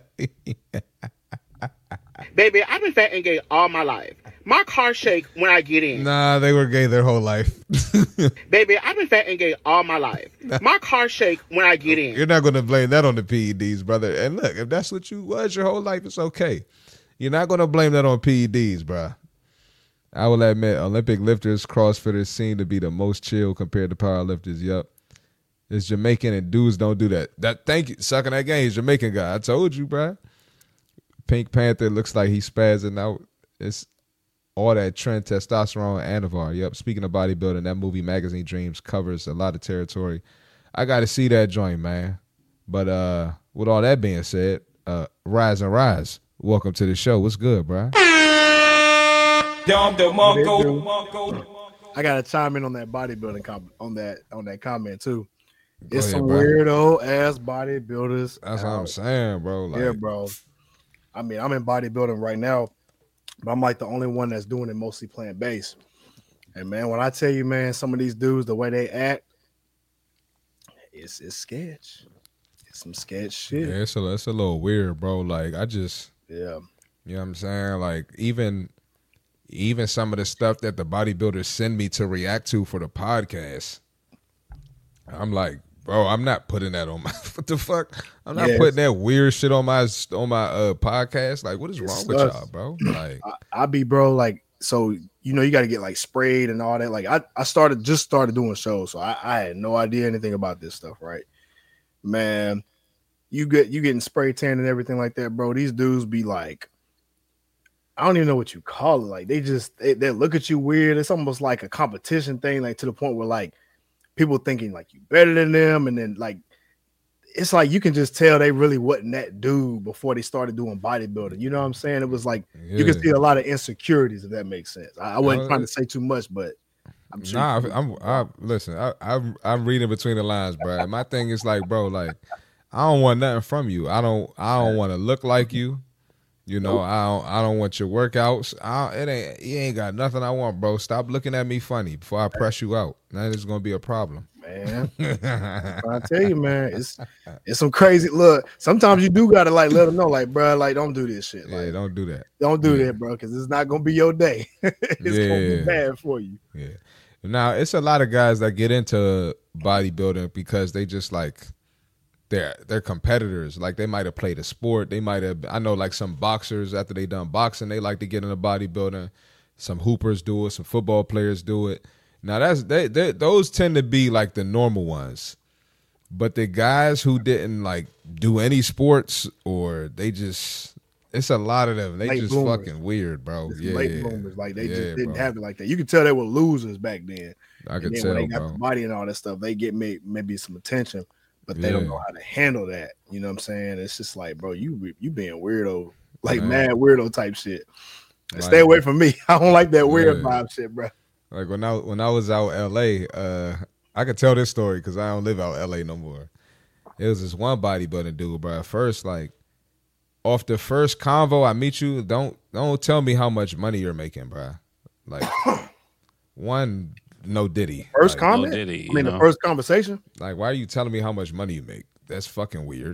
Baby, I've been fat and gay all my life. My car shake when I get in. Nah, they were gay their whole life. Baby, I've been fat and gay all my life. My car shake when I get in. You're not going to blame that on the PEDs, brother. And look, if that's what you was your whole life, it's okay. You're not going to blame that on PEDs, bruh. I will admit, Olympic lifters, CrossFitters seem to be the most chill compared to powerlifters. Yup. It's Jamaican and dudes don't do that. Thank you. Sucking that game. He's Jamaican guy. I told you, bro. Pink Panther looks like he's spazzing out. It's all that trend testosterone Anavar. Yep. Speaking of bodybuilding, that movie Magazine Dreams covers a lot of territory. I got to see that joint, man. But with all that being said, Rise and Rise, welcome to the show. What's good, bro? I gotta chime in on that bodybuilding on that comment too. It's ahead, some bro. weirdo ass bodybuilders. That's what I'm saying, bro. Like, Yeah, bro. I mean, I'm in bodybuilding right now, but I'm like the only one that's doing it mostly plant based. And man, when I tell you, man, some of these dudes, the way they act, it's sketch. It's some sketch shit. yeah, it's a little weird, bro. Like, I just, Yeah. you know what I'm saying? Like, even some of the stuff that the bodybuilders send me to react to for the podcast, I'm like, bro, I'm not putting that on my what the fuck? I'm not putting that weird shit on my podcast. Like, what is wrong with y'all, bro? Like, I be, bro, like, so you know you got to get like sprayed and all that. Like I started doing shows, so I had no idea anything about this stuff, right? Man, you getting spray tan and everything like that, bro. These dudes be like, I don't even know what you call it. Like they look at you weird. It's almost like a competition thing, like to the point where like people thinking like you better than them, and then like it's like you can just tell they really wasn't that dude before they started doing bodybuilding. You know what I'm saying? It was like you can see a lot of insecurities, if that makes sense. I wasn't trying to say too much, but I'm sure. Listen. I'm reading between the lines, bro. My thing is like, bro, like I don't want nothing from you. I don't want to look like you. You know, I don't want your workouts. You ain't got nothing I want, bro. Stop looking at me funny before I press you out. That is gonna be a problem. Man, I tell you, man, it's some crazy look. Sometimes you do gotta like let them know, like, bro, like don't do this shit. Yeah, like, don't do that. Don't do that, bro, because it's not gonna be your day. It's gonna be bad for you. Yeah. Now it's a lot of guys that get into bodybuilding because they just like they're competitors. Like they might have played a sport. They might have. I know like some boxers after they done boxing, they like to get into bodybuilding. Some hoopers do it. Some football players do it. Now those tend to be like the normal ones, but the guys who didn't like do any sports or they just, it's a lot of them. They Late just bloomers. Fucking weird, bro. It's Yeah, late bloomers. Like they just didn't bro. have it like that. You could tell they were losers back then. I could then tell, when they got bro. the body and all that stuff, they get maybe some attention, but they don't know how to handle that. You know what I'm saying? It's just like, bro, you being weirdo, like mad weirdo type shit. And stay away from me. I don't like that weird vibe shit, bro. Like when I was out LA, I could tell this story because I don't live out LA no more. It was this one bodybuilding dude, bro. First, like off the first convo I meet you, don't tell me how much money you're making, bro. Like one, no diddy. First like, comment? No diddy, I mean, the first conversation? Like, why are you telling me how much money you make? That's fucking weird.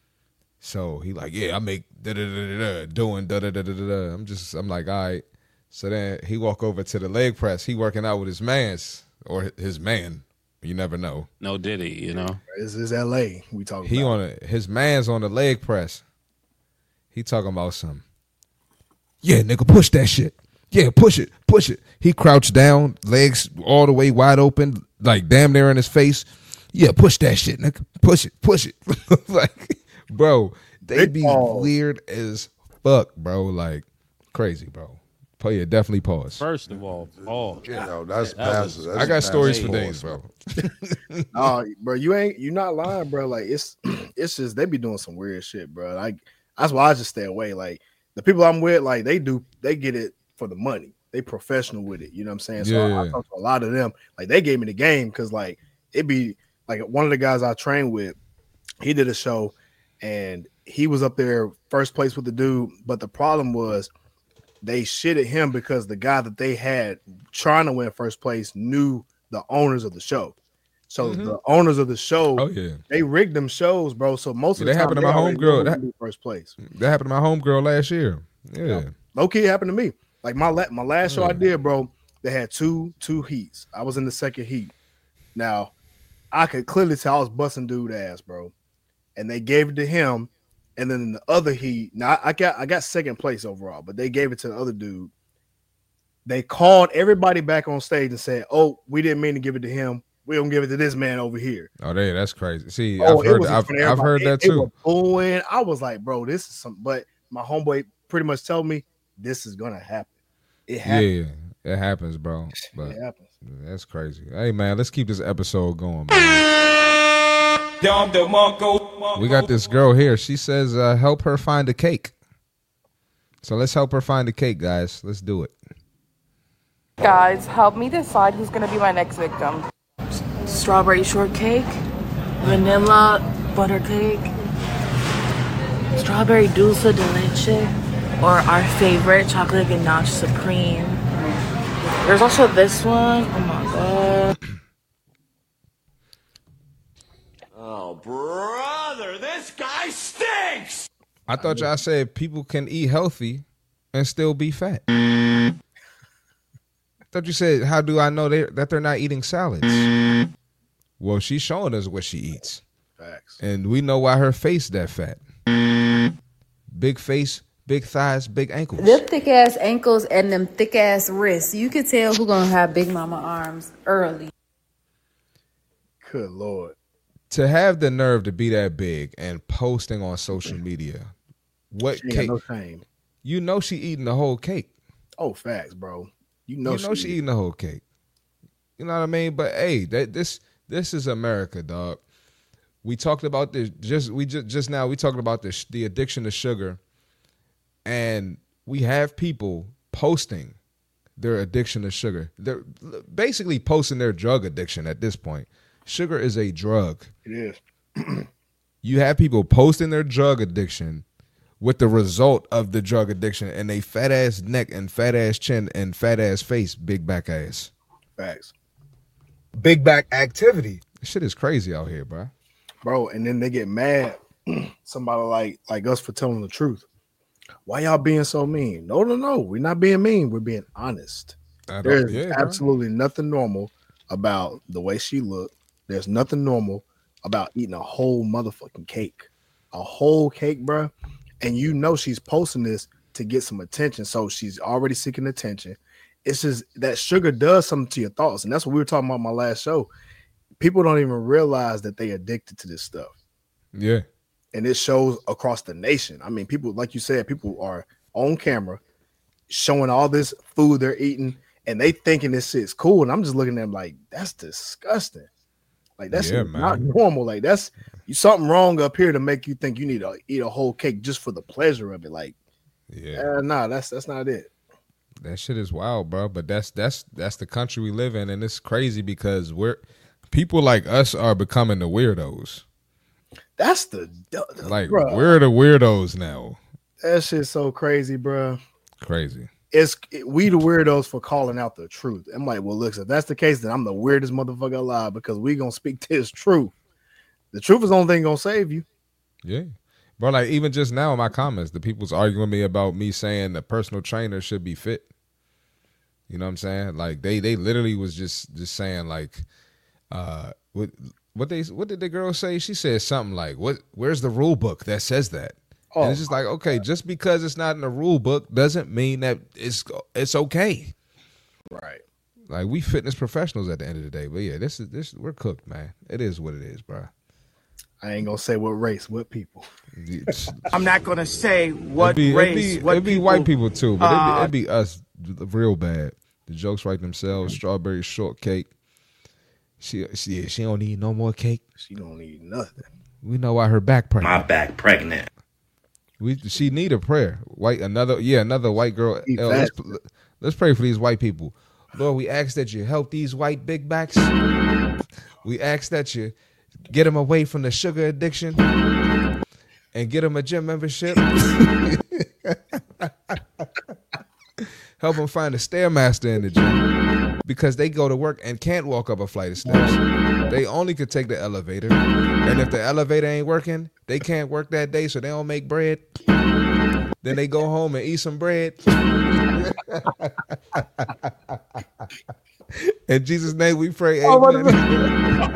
So he like, yeah, I make doing da-da-da-da-da. I'm like, all right. So then he walk over to the leg press. He working out with his mans or his man. You never know. No diddy, you know. This is LA. We talking He about. his man's on the leg press. He talking about something. Yeah, nigga, push that shit. Yeah, push it. He crouched down, legs all the way wide open, like damn near in his face. Yeah, push that shit, nigga. Push it. Like, bro, they be weird as fuck, bro. Like, crazy, bro. Yeah, definitely pause. First of all, pause. You know, that's passive. I got stories for days, bro. Oh, bro, you're not lying, bro. Like it's just they be doing some weird shit, bro. Like that's why I just stay away. Like the people I'm with, like they get it for the money. They professional with it. You know what I'm saying? So I talk to a lot of them. Like they gave me the game because like it be like one of the guys I trained with, he did a show and he was up there first place with the dude, but the problem was they shitted him because the guy that they had trying to win first place knew the owners of the show. So the owners of the show, they rigged them shows, bro. So most of the time, happened to my homegirl. That first place. That happened to my homegirl last year. Yeah, low key happened to me. Like my last show I did, bro. They had two heats. I was in the second heat. Now I could clearly tell I was busting dude ass, bro. And they gave it to him. And then in the other heat, now I got second place overall, but they gave it to the other dude. They called everybody back on stage and said, "Oh, we didn't mean to give it to him. We don't give it to this man over here." Oh, that's crazy. See, Oh, I've heard that too. Booing. I was like, bro, this is some. But my homeboy pretty much told me this is gonna happen. It happens. Yeah, it happens, bro. But It happens. that's crazy. Hey, man, let's keep this episode going, man. We got this girl here. She says, help her find a cake. So let's help her find a cake, guys. Let's do it. Guys, help me decide who's going to be my next victim. Strawberry shortcake, vanilla butter cake, strawberry dulce de leche, or our favorite chocolate ganache supreme. There's also this one. Oh my god. Oh, brother, this guy stinks! I thought y'all said people can eat healthy and still be fat. Thought you said, how do I know that they're not eating salads? Well, she's showing us what she eats. Facts. And we know why her face that fat. Big face, big thighs, big ankles. Them thick ass ankles and them thick ass wrists. You could tell who gonna have big mama arms early. Good Lord. To have the nerve to be that big and posting on social media, what She ain't cake? got no shame. You know she eating the whole cake. Oh, facts, bro. You know she eating the whole cake. You know what I mean? But hey, this is America, dog. We talked about this just now. We talked about the addiction to sugar, and we have people posting their addiction to sugar. They're basically posting their drug addiction at this point. Sugar is a drug. It is. You have people posting their drug addiction with the result of the drug addiction and they fat ass neck and fat ass chin and fat ass face, big back ass. Facts. Big back activity. This shit is crazy out here, bro. Bro, and then they get mad. Somebody like us for telling the truth. Why y'all being so mean? No. We're not being mean. We're being honest. There's absolutely nothing normal about the way she looked. There's nothing normal about eating a whole motherfucking cake. A whole cake, bro. And you know she's posting this to get some attention. So she's already seeking attention. It's just that sugar does something to your thoughts. And that's what we were talking about in my last show. People don't even realize that they addicted to this stuff. Yeah. And it shows across the nation. I mean, people, like you said, people are on camera showing all this food they're eating and they thinking this shit's cool. And I'm just looking at them like, that's disgusting. Like, that's not normal. Like, that's something wrong up here to make you think you need to eat a whole cake just for the pleasure of it. Like, that's not it. That shit is wild, bro. But that's the country we live in, and it's crazy because people like us are becoming the weirdos. That's we're the weirdos now. That shit's so crazy, bro. Crazy. We the weirdos for calling out the truth. I'm like, well, look, if that's the case, then I'm the weirdest motherfucker alive because we gonna speak this truth. The truth is the only thing gonna save you. Yeah. Bro, like even just now in my comments, the people's arguing with me about me saying the personal trainer should be fit. You know what I'm saying? Like they literally was just saying like what did the girl say? She said something like, where's the rule book that says that? Oh, and it's just like, okay, just because it's not in the rule book doesn't mean that it's okay. Right. Like we fitness professionals at the end of the day. But yeah, this we're cooked, man. It is what it is, bro. I ain't gonna say what race, what people. I'm not gonna say what race. It'd be white people too, but it'd be us real bad. The jokes write themselves. Strawberry shortcake. She don't need no more cake. She don't need nothing. We know why her back pregnant. My back pregnant. She need a prayer. Another white girl. Let's pray for these white people. Lord, we ask that you help these white big backs. We ask that you get them away from the sugar addiction and get them a gym membership. Help them find a Stairmaster in the gym because they go to work and can't walk up a flight of steps. They only could take the elevator. And if the elevator ain't working, they can't work that day, so they don't make bread. Then they go home and eat some bread. In Jesus' name we pray, amen.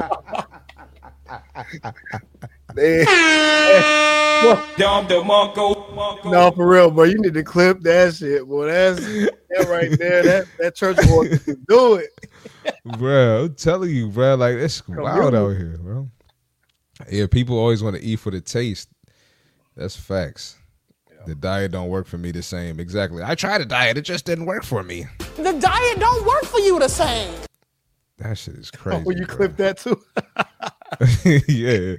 No, for real, bro. You need to clip that shit, boy. That's that right there. that church boy can do it. Bro, I'm telling you, bro, like it's wild out here, bro. Yeah, people always want to eat for the taste. That's facts. Yeah. The diet don't work for me the same. Exactly. I tried a diet, it just didn't work for me. The diet don't work for you the same. That shit is crazy. Oh, you clip that too? Yeah.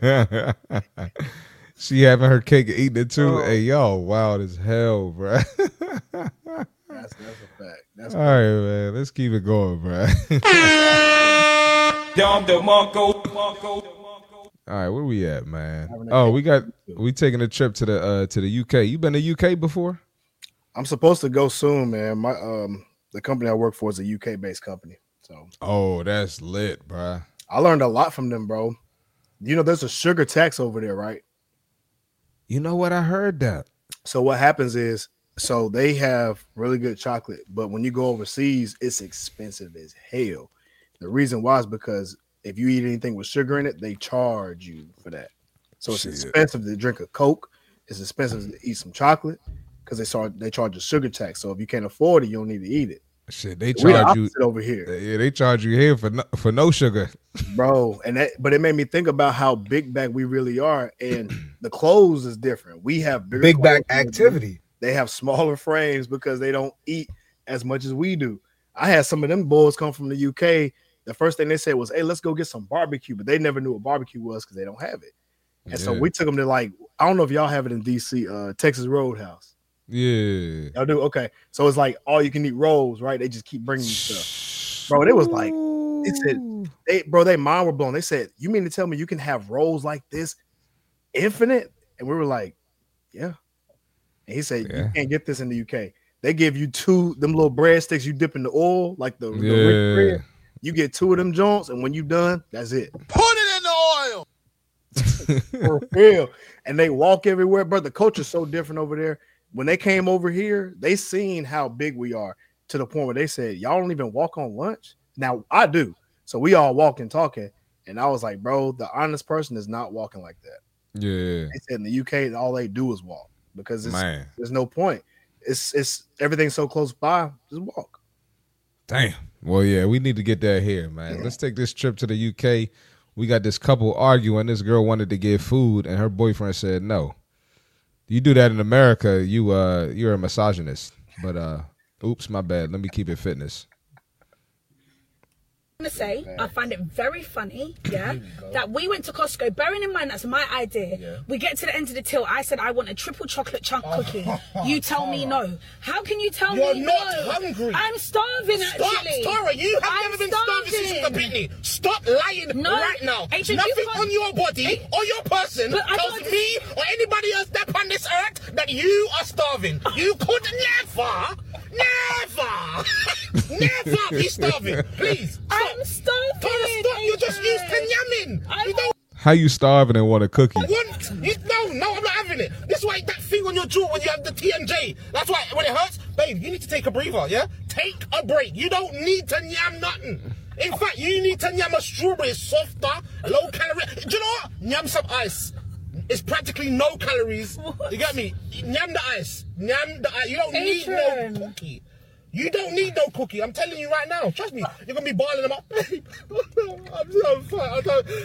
She having her cake and eating it too. Oh. Hey, y'all wild as hell, bro. That's a fact. That's all right, man. Let's keep it going, bro. All right, where we at, man? Oh, we taking a trip to the UK. You been to UK before? I'm supposed to go soon, man. My the company I work for is a UK based company. So oh, that's lit, bro. I learned a lot from them, bro. You know, there's a sugar tax over there, right? You know what? I heard that. So what happens is, so they have really good chocolate, but when you go overseas, it's expensive as hell. The reason why is because if you eat anything with sugar in it, they charge you for that. So it's expensive to drink a Coke. It's expensive to eat some chocolate because they charge a sugar tax. So if you can't afford it, you don't need to eat it. Shit, they charge you over here. Yeah, they charge you here for no sugar, bro. But it made me think about how big bag we really are, and the clothes is different. We have bigger big bag activity. They have smaller frames because they don't eat as much as we do. I had some of them boys come from the UK. The first thing they said was, "Hey, let's go get some barbecue," but they never knew what barbecue was because they don't have it. And so we took them to, like, I don't know if y'all have it in DC, Texas Roadhouse. Yeah, y'all do. Okay, so it's like all you can eat rolls, right? They just keep bringing you stuff, bro. It was like, it said, they mind were blown. They said, "You mean to tell me you can have rolls like this, infinite?" And we were like, "Yeah." And he said, "You can't get this in the UK. They give you them little breadsticks you dip in the oil, like the rich bread. You get 2 of them joints, and when you done, that's it. Put it in the oil." For real. And they walk everywhere, bro. The culture's so different over there. When they came over here, they seen how big we are to the point where they said, "Y'all don't even walk on lunch." Now I do. So we all walking, talking. And I was like, bro, the honest person is not walking like that. Yeah. They said in the UK, all they do is walk because there's no point. It's everything's so close by. Just walk. Damn. Well, yeah, we need to get that here, man. Let's take this trip to the UK. We got this couple arguing. This girl wanted to get food, and her boyfriend said no. You do that in America, you're a misogynist. But oops, my bad. Let me keep it fitness. To say I find it very funny, that we went to Costco, bearing in mind that's my idea. We get to the end of the till. I said I want a triple chocolate chunk cookie. You tell me no. How can you tell me no? You're not hungry. I'm starving. Actually, Tara, you have never been starving since you was a pitney. Stop lying right now. Adrian, nothing on your body or your person tells me or anybody else that on this earth that you are starving. You could never be starving. Please. I'm starving. Tara, stop. You're just used to yamming. You don't. How you starving and want a cookie? No, I'm not having it. This is why that thing on your jaw when you have the TMJ. That's why when it hurts, babe, you need to take a breather, yeah? Take a break. You don't need to yam nothing. In fact, you need to yam a strawberry, softer, low calorie. Do you know what? Yam some ice. It's practically no calories. What? You get me? Yam the ice. Yam the ice. You don't need no cookie. You don't need no cookie. I'm telling you right now. Trust me. You're going to be boiling them up. I'm so fat.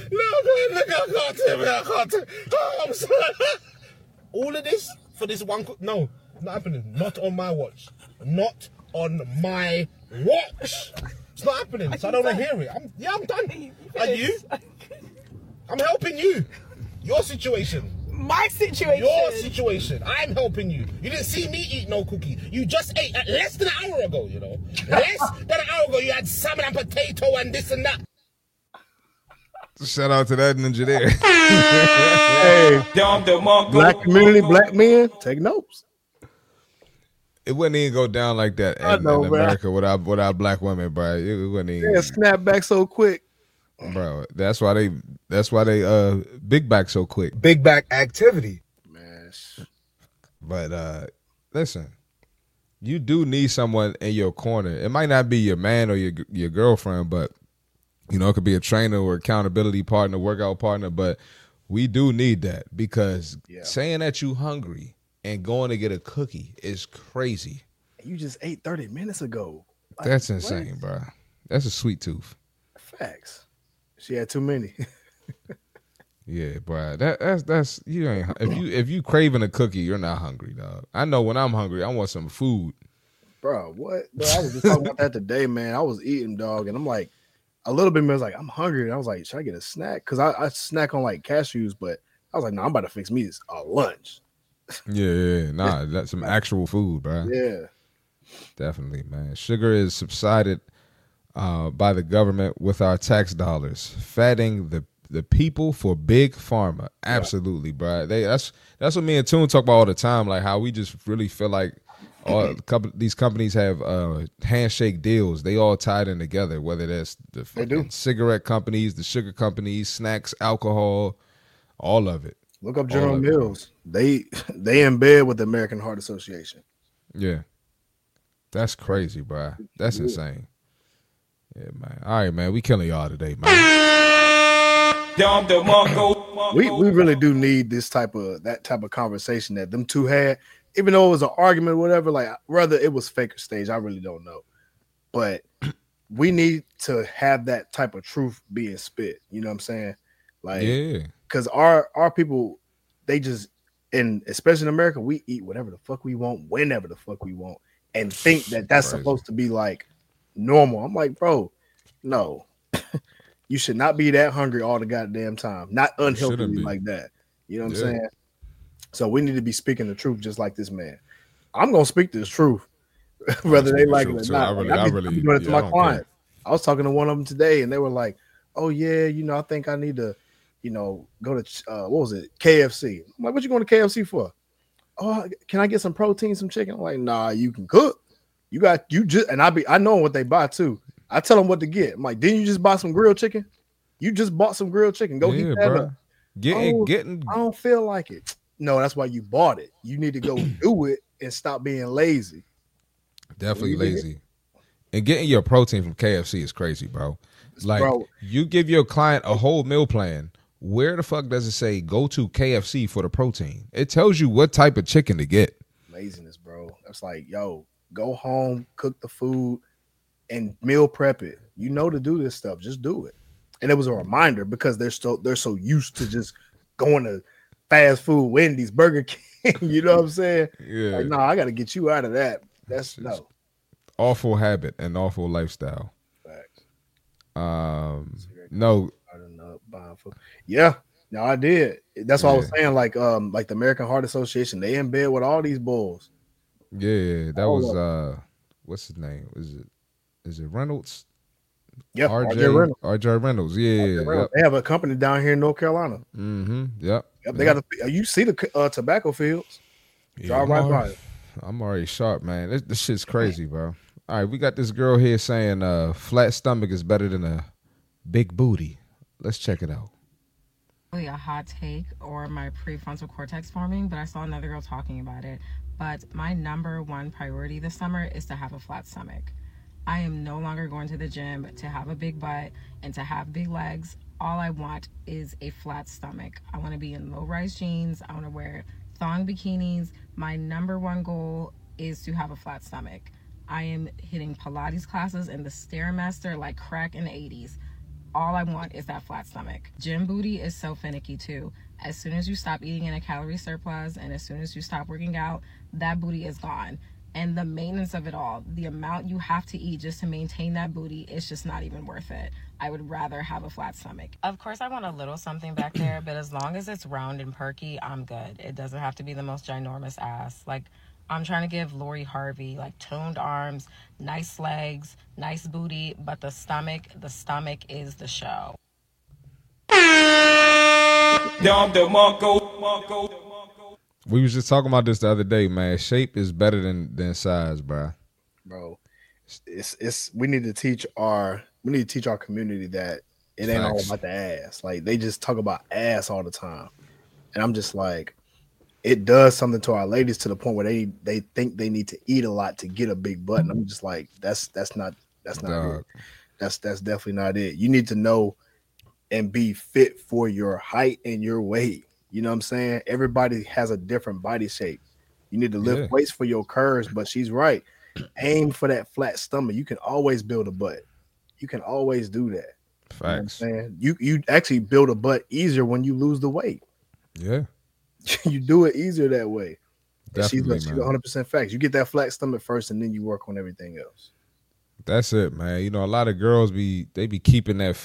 I can't. Oh, I'm sorry. All of this for this one cook. No, not happening. Not on my watch. Not on my watch. It's not happening. So I don't want to hear it. I'm done. Are you? I'm helping you. Your situation. My situation. Your situation. I'm helping you. You didn't see me eat no cookie. You just ate less than an hour ago, you know. Less than an hour ago, you had salmon and potato and this and that. Shout out to that ninja there. Hey, black community, black men, take notes. It wouldn't even go down like that in America without black women, bro. It wouldn't even. Yeah, snap back so quick. Bro, that's why they big back so quick. Big back activity. Man. But listen, you do need someone in your corner. It might not be your man or your girlfriend, but you know, it could be a trainer or accountability partner, workout partner, but we do need that because saying that you hungry and going to get a cookie is crazy. You just ate 30 minutes ago. Like, That's insane, bro. That's a sweet tooth. Facts. She had too many. Yeah, bro. That's you ain't if you craving a cookie, you're not hungry, dog. I know when I'm hungry, I want some food. Bro, what? Bro, I was just talking about that today, man. I was eating, dog, and I'm like, a little bit, man, I was like, I'm hungry. And I was like, should I get a snack? Because I snack on like cashews, but I was like, no, I'm about to fix me a lunch. Yeah. Nah, that's some actual food, bro. Yeah. Definitely, man. Sugar is subsided by the government with our tax dollars, fatting the people for big pharma. Absolutely, bro. That's what me and Toon talk about all the time. Like how we just really feel like these companies have handshake deals. They all tied in together. Whether that's the fucking cigarette companies, the sugar companies, snacks, alcohol, all of it. Look up General Mills. They in bed with the American Heart Association. Yeah, that's crazy, bro. That's insane. Yeah, man. All right, man. We killing y'all today, man. We really do need that type of conversation that them two had, even though it was an argument or whatever. Like whether it was fake or stage, I really don't know. But we need to have that type of truth being spit. You know what I'm saying? Like, yeah, because our people, they just, and especially in America, we eat whatever the fuck we want, whenever the fuck we want, and think that that's supposed to be like normal. I'm like, bro, no. You should not be that hungry all the goddamn time. Not unhealthy like that. You know what I'm saying? So we need to be speaking the truth just like this man. I'm going to speak this truth, whether they like it or not. I be doing it to my clients. I was talking to one of them today, and they were like, oh, yeah, I think I need to, go to, what was it, KFC. I'm like, what you going to KFC for? Oh, can I get some protein, some chicken? I'm like, nah, you can cook. And I know what they buy, too. I tell them what to get. I'm like, didn't you just buy some grilled chicken? You just bought some grilled chicken. Go heat that up. I don't feel like it. No, that's why you bought it. You need to go do it and stop being lazy. Definitely lazy. And getting your protein from KFC is crazy, bro. Like, you give your client a whole meal plan. Where the fuck does it say go to KFC for the protein? It tells you what type of chicken to get. Laziness, bro. That's like, yo, go home, cook the food, and meal prep it. You know to do this stuff. Just do it. And it was a reminder because they're so used to just going to fast food, Wendy's, Burger King. You know what I'm saying? Yeah. Like, no, I got to get you out of that. That's no. Awful habit and awful lifestyle. Facts. No. Yeah. No, I did. That's what I was saying. Like the American Heart Association, they in bed with all these bulls. Yeah, that was what's his name? Is it Reynolds? Yeah, RJ Reynolds. Yeah, Reynolds. They have a company down here in North Carolina. Mm-hmm. Yep. They got you see the tobacco fields. Drive right by it. I'm already sharp, man. This shit's crazy, bro. All right, we got this girl here saying flat stomach is better than a big booty. Let's check it out. Really a hot take or my prefrontal cortex forming, but I saw another girl talking about it. But my number one priority this summer is to have a flat stomach. I am no longer going to the gym to have a big butt and to have big legs. All I want is a flat stomach. I want to be in low-rise jeans. I want to wear thong bikinis. My number one goal is to have a flat stomach. I am hitting Pilates classes and the Stairmaster like crack in the 80s. All I want is that flat stomach. Gym booty is so finicky too. As soon as you stop eating in a calorie surplus and as soon as you stop working out, that booty is gone. And the maintenance of it all, the amount you have to eat just to maintain that booty, is just not even worth it. I would rather have a flat stomach. Of course, I want a little something back there, but as long as it's round and perky, I'm good. It doesn't have to be the most ginormous ass. Like, I'm trying to give Lori Harvey, like, toned arms, nice legs, nice booty, but the stomach is the show. We was just talking about this the other day, man. Shape is better than size, bro. Bro, it's we need to teach our community that it ain't all about the ass. Like, they just talk about ass all the time, and I'm just like, it does something to our ladies to the point where they think they need to eat a lot to get a big butt. And I'm just like, that's not it. That's definitely not it. You need to know and be fit for your height and your weight. You know what I'm saying? Everybody has a different body shape. You need to lift weights for your curves, but she's right. aim for that flat stomach. You can always build a butt. You can always do that. Facts. You know what I'm saying? You actually build a butt easier when you lose the weight. Yeah. You do it easier that way. Definitely, She's man. 100% facts. You get that flat stomach first, and then you work on everything else. That's it, man. You know, a lot of girls be keeping that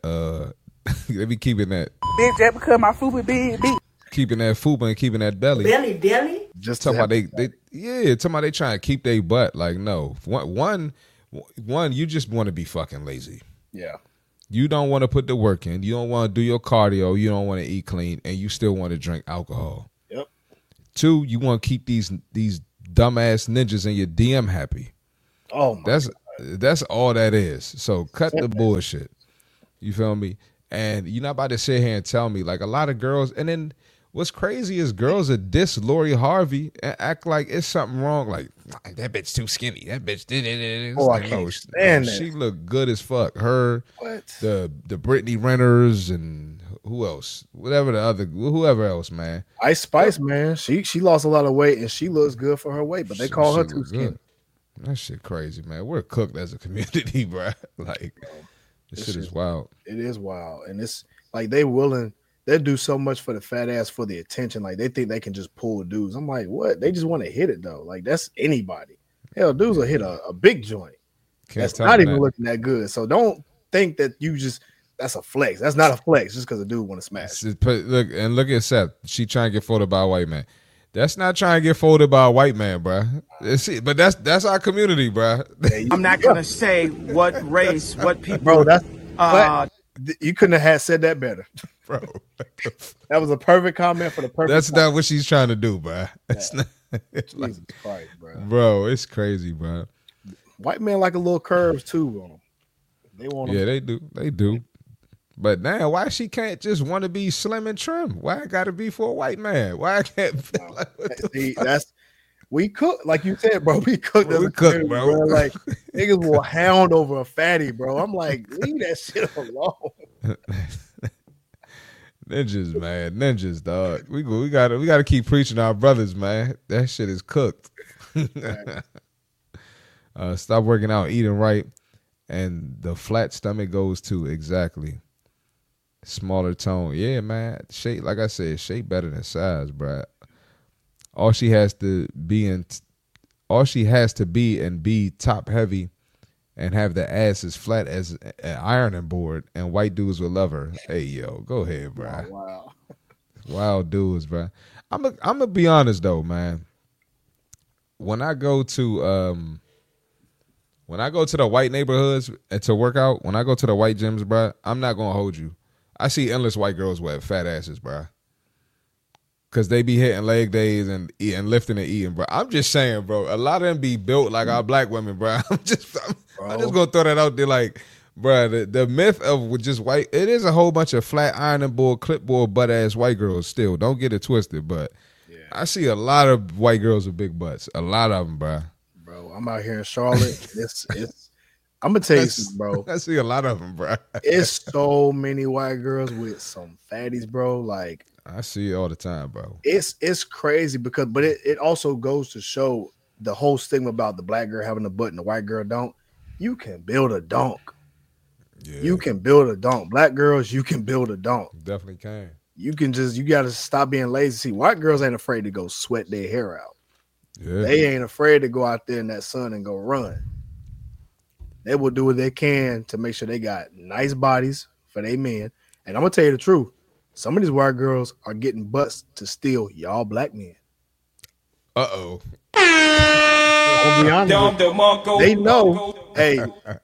they be keeping that Bitch, that because my food big. keeping that fupa and keeping that belly. Belly? Just talking about talking about they trying to keep their butt. Like, no. One, you just want to be fucking lazy. Yeah. You don't want to put the work in. You don't want to do your cardio. You don't want to eat clean, and you still want to drink alcohol. Yep. 2, you want to keep these dumbass ninjas in your DM happy. Oh my God. That's all that is. So cut the bullshit. You feel me? And you're not about to sit here and tell me like a lot of girls. And then what's crazy is girls are diss Lori Harvey and act like it's something wrong. Like that bitch too skinny. That bitch did it. Oh, I can't stand that. She looked good as fuck. Her, What? the Brittany Renners and who else? Whoever else, man. Ice Spice, man. She lost a lot of weight and she looks good for her weight, but they call her She too look skinny. good. That shit crazy, man. We're cooked as a community, bro. Like this shit is wild. It is wild. And it's like they do so much for the fat ass for the attention. Like they think they can just pull dudes. I'm like, what? They just want to hit it though. Like that's anybody. Hell, dudes will hit a big joint. That's not even looking that good. So don't think that that's a flex. That's not a flex just because a dude want to smash. Look at Seth. She trying to get folded by a white man. That's not trying to get folded by a white man, bro. But that's our community, bro. I'm not gonna say what race, what people. Bro, you couldn't have said that better, bro. That was a perfect comment for the perfect. That's not what she's trying to do, bro. It's not. It's Jesus Christ, bro. Bro, it's crazy, bro. White men like a little curves too on them. They want. Yeah, they do. They do. But now, why she can't just want to be slim and trim? Why it got to be for a white man? Why I can't? See, we cook, like you said, bro. We cook, we cook, bro. Like niggas will hound over a fatty, bro. I'm like, leave that shit alone. Ninjas, man, ninjas, dog. We gotta keep preaching our brothers, man. That shit is cooked. Stop working out, eating right, and the flat stomach goes too. Exactly. Smaller tone, yeah, man. Shape, like I said, shape better than size, bro. All she has to be and be top heavy, and have the ass as flat as an ironing board, and white dudes will love her. Hey, yo, go ahead, bro. Wow. Wild dudes, bro. I'm gonna be honest though, man. When I go to the white neighborhoods and to work out, when I go to the white gyms, bro, I'm not gonna hold you. I see endless white girls with fat asses, bro. Cause they be hitting leg days and lifting and eating, bro. I'm just saying, bro. A lot of them be built like our black women, bro. I'm just gonna throw that out there, like, bro. The myth of just white, it is a whole bunch of flat ironing board, clipboard, butt ass white girls. Still, don't get it twisted, but I see a lot of white girls with big butts. A lot of them, bro. Bro, I'm out here in Charlotte. It's I'm gonna tell you something, bro. I see a lot of them, bro. It's so many white girls with some fatties, bro. Like I see it all the time, bro. It's crazy but it also goes to show the whole stigma about the black girl having a butt and the white girl don't. You can build a donk. Yeah. You can build a donk. Black girls, you can build a donk. Definitely can. You gotta stop being lazy. See, white girls ain't afraid to go sweat their hair out. Yeah. They ain't afraid to go out there in that sun and go run. They will do what they can to make sure they got nice bodies for their men. And I'm gonna tell you the truth. Some of these white girls are getting butts to steal y'all black men. Uh-oh. I'll be honest. They know. Hey,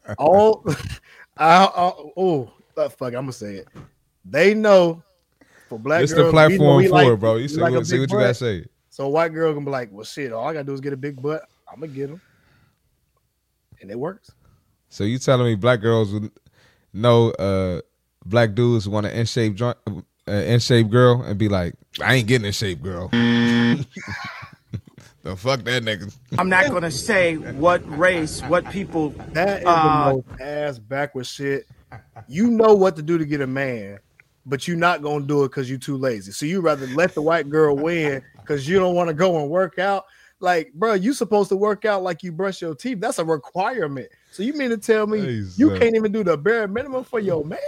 fuck, I'm gonna say it. They know for black girls. It's the platform for it, bro. You say what you gotta say. So a white girl gonna be like, well, shit, all I gotta do is get a big butt. I'm gonna get them. And it works. So you telling me black girls know black dudes want an in shape girl and be like, I ain't getting in shape, girl. The fuck that nigga. I'm not gonna say what race, what people. That is the most ass backwards shit. You know what to do to get a man, but you're not gonna do it because you're too lazy. So you rather let the white girl win because you don't want to go and work out. Like, bro, you supposed to work out like you brush your teeth. That's a requirement. So you mean to tell me you can't even do the bare minimum for your man?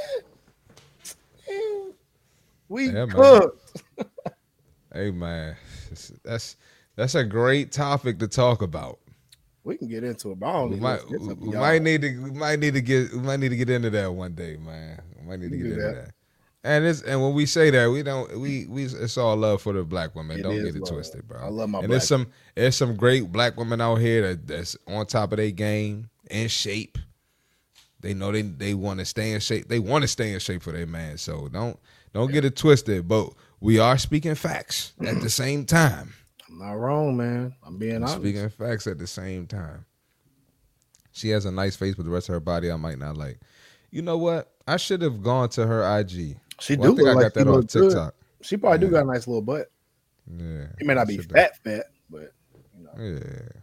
Man, we cooked. Hey man, that's a great topic to talk about. We can get into it, but I don't we might need to get into that one day, man. We might need to get into that. And when we say that, we it's all love for the black women. Don't get it twisted, bro. I love my and black there's some great black women out here that's on top of their game, in shape. They know they want to stay in shape. They want to stay in shape for their man. So don't get it twisted. But we are speaking facts at the same time. I'm not wrong, man. I'm being honest. Speaking facts at the same time. She has a nice face, but the rest of her body I might not like. You know what? I should have gone to her IG. She I do think look I like got that on TikTok. Good. She probably do got a nice little butt. Yeah. It may not be fat, but you know.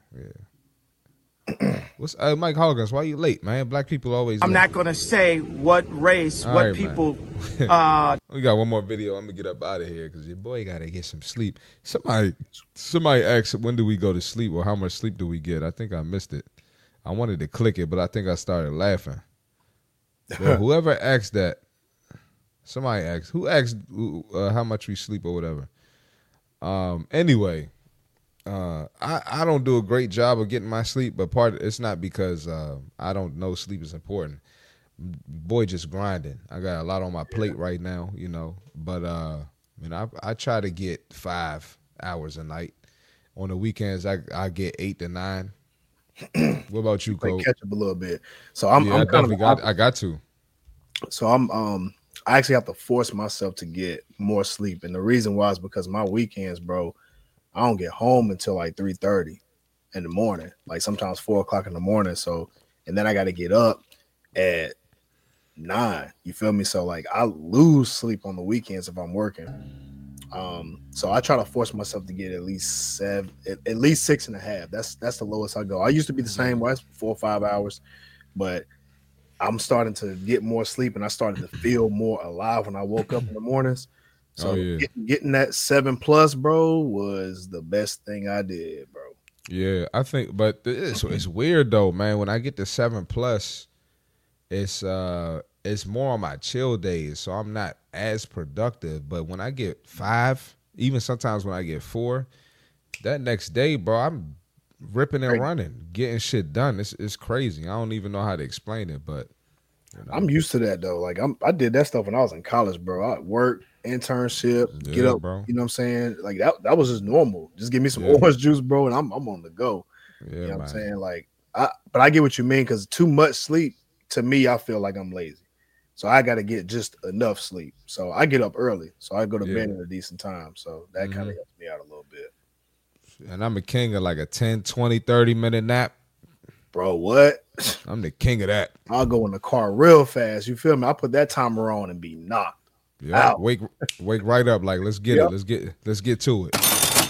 Yeah. What's Mike Hoggins? Why you late, man? Black people always. I'm late. not gonna say what race, All what right, people. We got one more video. I'm gonna get up out of here because your boy gotta get some sleep. Somebody asked, when do we go to sleep or how much sleep do we get? I think I missed it. I wanted to click it, but I think I started laughing. Well, whoever asked that, somebody asked. Who asked how much we sleep or whatever? Anyway. I don't do a great job of getting my sleep, but it's not because I don't know sleep is important. Boy, just grinding. I got a lot on my plate right now, you know. But I try to get 5 hours a night. On the weekends, I get 8 to 9. What about you, Cole? Catch up a little bit. So I got to. So I actually have to force myself to get more sleep, and the reason why is because my weekends, bro. I don't get home until like 3:30 in the morning, like sometimes 4 o'clock in the morning. So, and then I got to get up at 9. You feel me? So like I lose sleep on the weekends if I'm working. So I try to force myself to get at least 6.5. That's the lowest I go. I used to be the same way, 4 or 5 hours, but I'm starting to get more sleep and I started to feel more alive when I woke up in the mornings. So getting that 7+, bro, was the best thing I did, bro. Yeah, I think, but it's weird though, man. When I get to 7+, it's more on my chill days, so I'm not as productive. But when I get 5, even sometimes when I get 4, that next day, bro, I'm ripping and running, getting shit done. It's crazy. I don't even know how to explain it, but you know. I'm used to that though. Like I did that stuff when I was in college, bro. I worked. Internship, get up, bro. You know what I'm saying? Like that was just normal. Just give me some orange juice, bro, and I'm on the go. Yeah, you know what I'm saying? Like but I get what you mean, because too much sleep, to me, I feel like I'm lazy. So I gotta get just enough sleep. So I get up early. So I go to bed at a decent time. So that kind of helps me out a little bit. And I'm a king of like a 10, 20, 30-minute nap. Bro, what? I'm the king of that. I'll go in the car real fast. You feel me? I put that timer on and be knocked. Yeah, wake right up. Like, let's get it. Let's get to it.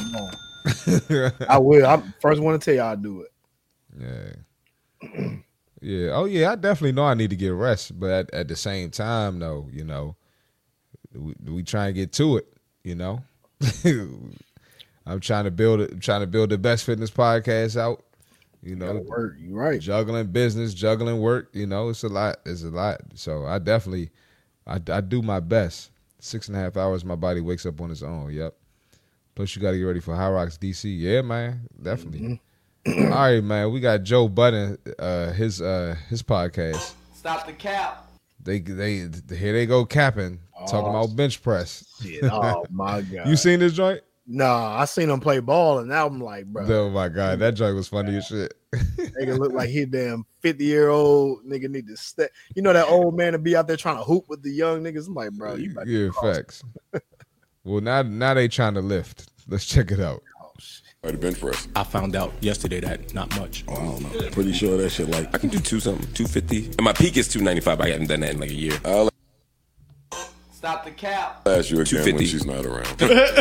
I will. I'm first one to tell you I'll do it. Yeah. Yeah. Oh yeah. I definitely know I need to get rest, but at the same time, though, you know, we try and get to it. You know, I'm trying to build the best fitness podcast out. You know, work. You're right. Juggling business, juggling work. You know, it's a lot. It's a lot. So I definitely. I do my best. 6.5 hours, my body wakes up on its own. Yep. Plus, you got to get ready for High Rocks DC. Yeah, man, definitely. All right, man. We got Joe Budden, his podcast. Stop the cap. They here they go capping, talking about bench press. Shit. Oh my god. You seen this joint? Nah, I seen him play ball, and now I'm like, bro. Oh my god, that joint was funny as shit. Nigga look like he damn 50-year-old nigga need to step. You know that old man to be out there trying to hoop with the young niggas. I'm like, bro, you about to facts. Well, now they trying to lift. Let's check it out. The bench press. I found out yesterday that not much. Oh, I don't know. Pretty sure that shit like I can do 250. And my peak is 295. I haven't done that in like a year. Stop the cap. I'll ask you again when she's not around.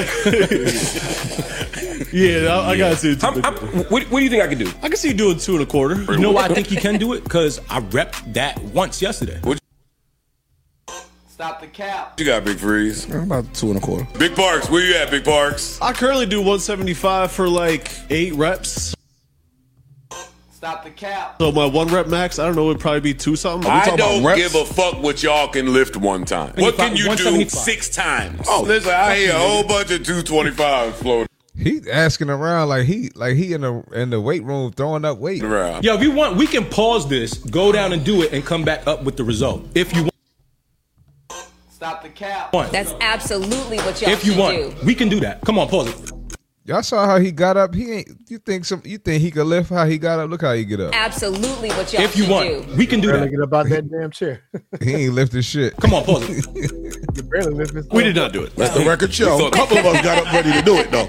Yeah, I got to. What do you think I can do? I can see you doing 2 1/4. You know why I think you can do it? Because I repped that once yesterday. Stop the cap. You got Big Freeze. I'm about 2 1/4. Big Parks, where you at, Big Parks? I currently do 175 for like 8 reps. Stop the cap. So my 1 rep max, I don't know, it'd probably be 2 something. I don't give a fuck what y'all can lift one time. What can you do 6 times? Oh, listen, I hear a whole bunch of 225s floating. He asking around like he in the weight room throwing up weight. Around. Yo, if you want, we can pause this, go down and do it, and come back up with the result. If you want. Stop the cap. That's absolutely what y'all If you should want, do. we can do that. Come on, pause it. Y'all saw how he got up. He ain't. You think he could lift how he got up? Look how he get up. Absolutely what y'all If you should want, do. we can do Barely that. get up out that damn chair. He ain't lifting shit. Come on, pause it. You barely lift this We did not do it. Let the record show. A couple of us got up ready to do it, though.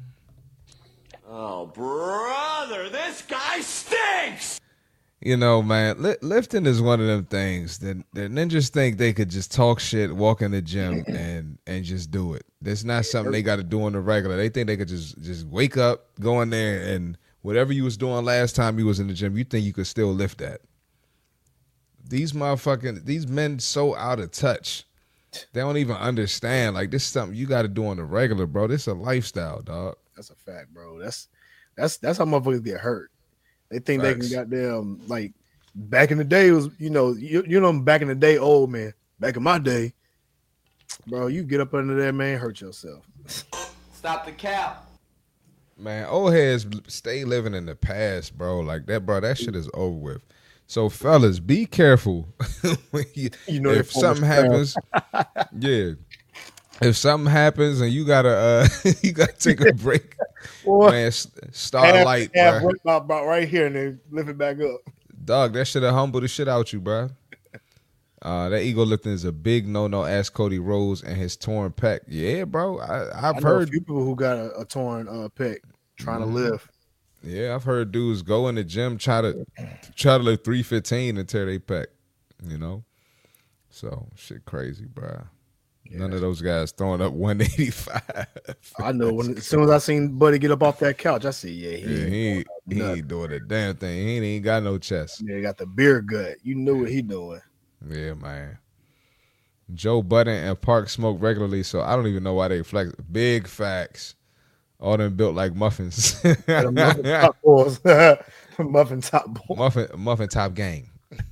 Oh, brother, this guy stinks! You know, man, lifting is one of them things that ninjas think they could just talk shit, walk in the gym, and just do it. That's not something they got to do on the regular. They think they could just wake up, go in there, and whatever you was doing last time you was in the gym, you think you could still lift that. These men so out of touch. They don't even understand. Like, this is something you got to do on the regular, bro. This is a lifestyle, dog. That's a fact, bro. That's how motherfuckers get hurt. They think Facts. they can goddamn, like, back in the day, it was, you know, back in the day, old man. Back in my day, bro, you get up under there, man, hurt yourself. Stop the cap. Man, old heads stay living in the past, bro. Like that, bro. That shit is over with. So, fellas, be careful. If something happens, yeah. If something happens and you gotta take a break, man, start light, bro. About right here and then lift it back up. Dog, that shit'll humble the shit out you, bro. That ego lifting is a big no-no. Ask Cody Rhodes and his torn pec. Yeah, bro. I've heard a few people who got a torn pec trying to lift. Yeah, I've heard dudes go in the gym try to lift 315 and tear their pec. You know, so shit crazy, bro. Yeah. None of those guys throwing up 185. I know. As soon as I seen Buddy get up off that couch, I said, he ain't doing a damn thing. He ain't got no chest. Yeah, he got the beer gut. You knew what he doing. Yeah, man. Joe Budden and Park smoke regularly, so I don't even know why they flex. Big facts. All them built like muffins. Muffin top balls. Muffin top balls. Muffin top gang.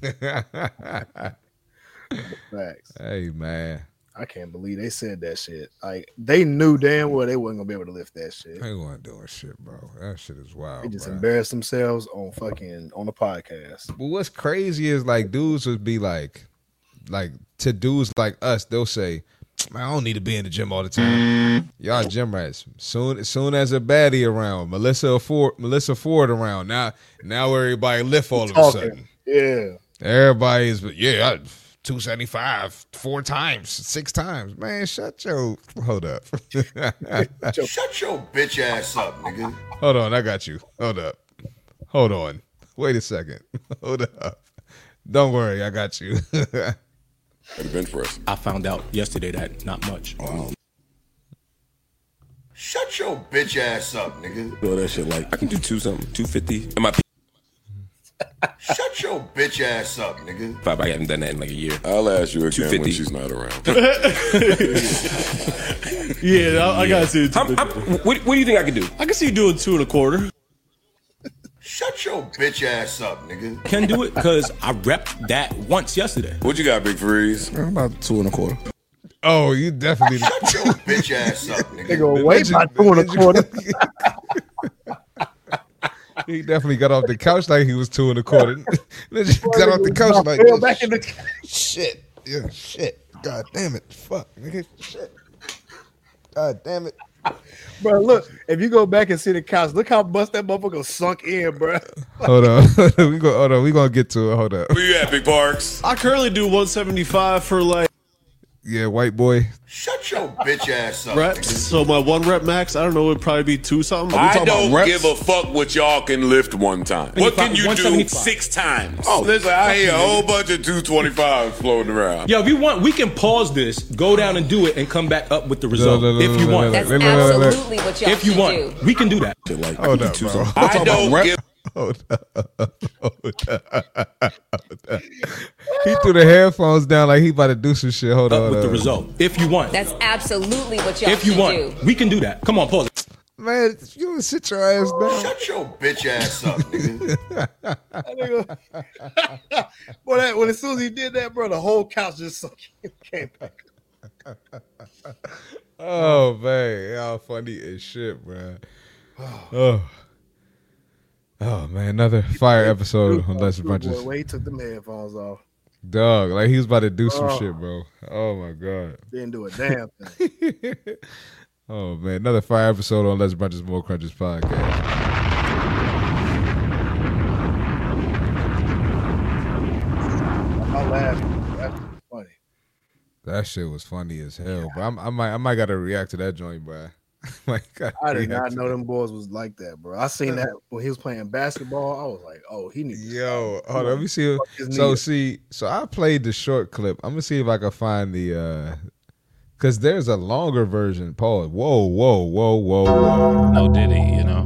Facts. Hey, man. I can't believe they said that shit. Like, they knew damn well they wasn't gonna be able to lift that shit. They weren't doing shit, bro. That shit is wild. They just bro. embarrassed themselves on the podcast. But what's crazy is like dudes would be like to dudes like us, they'll say, man, I don't need to be in the gym all the time. Y'all gym rats. Soon as a baddie around, Melissa Ford around. Now everybody lift all of a sudden. Yeah. Everybody is 275 4 times, 6 times. Man, hold up. Shut your bitch ass up, nigga. Hold on, I got you. Hold up. Hold on. Wait a second. Hold up. Don't worry, I got you. Have been for us. I found out yesterday that not much. Wow. Shut your bitch ass up, nigga. Do that shit like I can do 250. Am I? Shut your bitch ass up, nigga. I haven't done that in like a year. I'll ask you again when she's not around. Yeah, I gotta see it. What do you think I can do? I can see you doing 2 1/4. Shut your bitch ass up, nigga. Can do it because I repped that once yesterday. What you got, Big Freeze? I'm about 2 1/4. Oh, you definitely. Shut your bitch ass up, nigga. They go wait by 2 1/4. He definitely got off the couch like he was 2 1/4. Got off the couch like fell back in the shit. Yeah, shit. God damn it. Fuck, nigga. Shit. God damn it. Bro, look, if you go back and see the couch, look how much that motherfucker sunk in, bro. Hold on. We gonna get to it. Hold up. Where you at, Big Parks? I currently do 175 for like. Yeah, white boy. Shut your bitch ass up. Reps. Nigga. So my 1 rep max, I don't know, it'd probably be 2 something. I don't give a fuck what y'all can lift one time. What can you do 6 times? Oh, listen, I hear a whole bunch of 225s floating around. Yo, if you want, we can pause this, go down and do it, and come back up with the result. If you want. That's absolutely what y'all If you should want, do. we can do that. Like, Hold up, bro. I don't give. Hold up. He threw the headphones down like he about to do some shit. Hold on. With the result. If you want. That's absolutely what y'all If you should want. do. We can do that. Come on, pause it. Man, you don't sit your ass down. Shut your bitch ass up, nigga. Boy, when as soon as he did that, bro, the whole couch just came back. Oh man, y'all funny as shit, bro. Oh man, another fire episode on Lesser Bunches. Boy, he took the headphones off. Dog, like he was about to do some shit, bro. Oh my god. Didn't do a damn thing. Oh man, another fire episode on Lesser Bunches More Crunches podcast. I laughed. That's funny. That shit was funny as hell, bro. I might gotta react to that joint, bro. I did not know them boys was like that, bro. I seen that when he was playing basketball. I was like, oh, he needs. Yo, hold on, let me see. So I played the short clip. I'm gonna see if I can find the because there's a longer version. Paul, whoa. No Diddy, you know.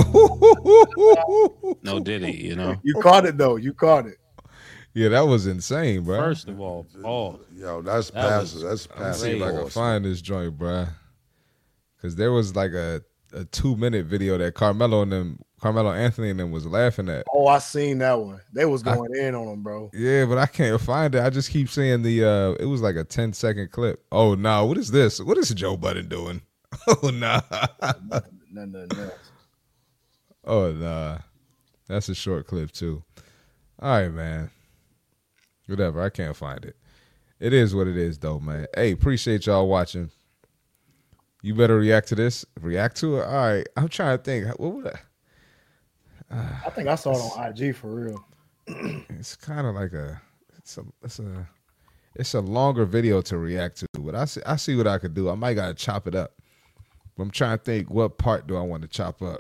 No Diddy, you know. You caught it though. You caught it. Yeah, that was insane, bro. First of all, Paul. Yo, that's passive. That's Let's passive. see if I can find this joint, bro. Because there was like a 2-minute video that Carmelo Anthony and them was laughing at. Oh, I seen that one. They was going in on him, bro. Yeah, but I can't find it. I just keep seeing the it was like a 10-second clip. Oh no, what is this? What is Joe Budden doing? Oh nah. Nothing else. Oh nah. That's a short clip too. All right, man. Whatever, I can't find it. It is what it is though, man. Hey, appreciate y'all watching. You better react to this. React to it. All right. I'm trying to think. What would I think I saw it on IG for real. It's kind of like it's a longer video to react to, but I see what I could do. I might gotta chop it up. But I'm trying to think, what part do I want to chop up?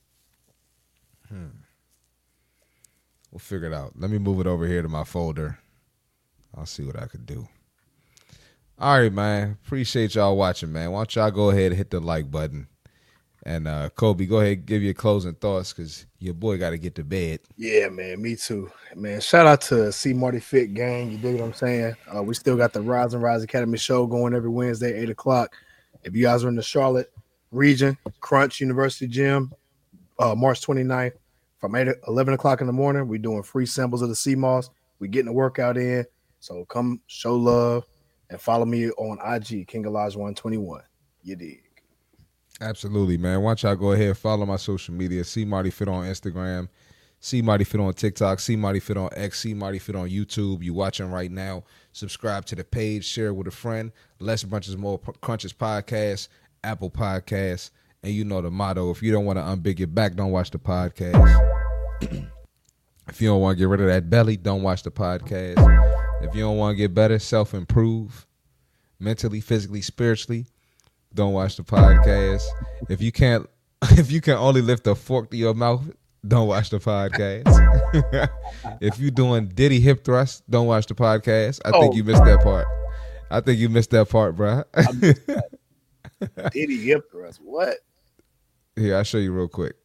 We'll figure it out. Let me move it over here to my folder. I'll see what I could do. All right, man. Appreciate y'all watching, man. Why don't y'all go ahead and hit the like button. And Kobe, go ahead and give your closing thoughts because your boy got to get to bed. Yeah, man. Me too. Man, shout out to C Marty Fit gang. You dig what I'm saying? We still got the Rise and Rise Academy show going every Wednesday, 8 o'clock. If you guys are in the Charlotte region, Crunch University Gym, March 29th from 11 o'clock in the morning. We're doing free samples of the CMOS. We're getting the workout in. So come show love. And follow me on IG, King Elijah 121. You dig? Absolutely, man. Why don't y'all go ahead and follow my social media. C Marty Fit on Instagram. C Marty Fit on TikTok. C Marty Fit on X. C Marty Fit on YouTube. You watching right now. Subscribe to the page. Share with a friend. Less Bunches More Crunches podcast. Apple Podcasts. And you know the motto. If you don't want to unbig your back, don't watch the podcast. If you don't want to get rid of that belly, don't watch the podcast. If you don't want to get better, self-improve, mentally, physically, spiritually, don't watch the podcast. If you can only lift a fork to your mouth, don't watch the podcast. If you doing Diddy hip thrust, don't watch the podcast. I think you missed that part. I think you missed that part, bro. Diddy hip thrust, what? Here, I'll show you real quick.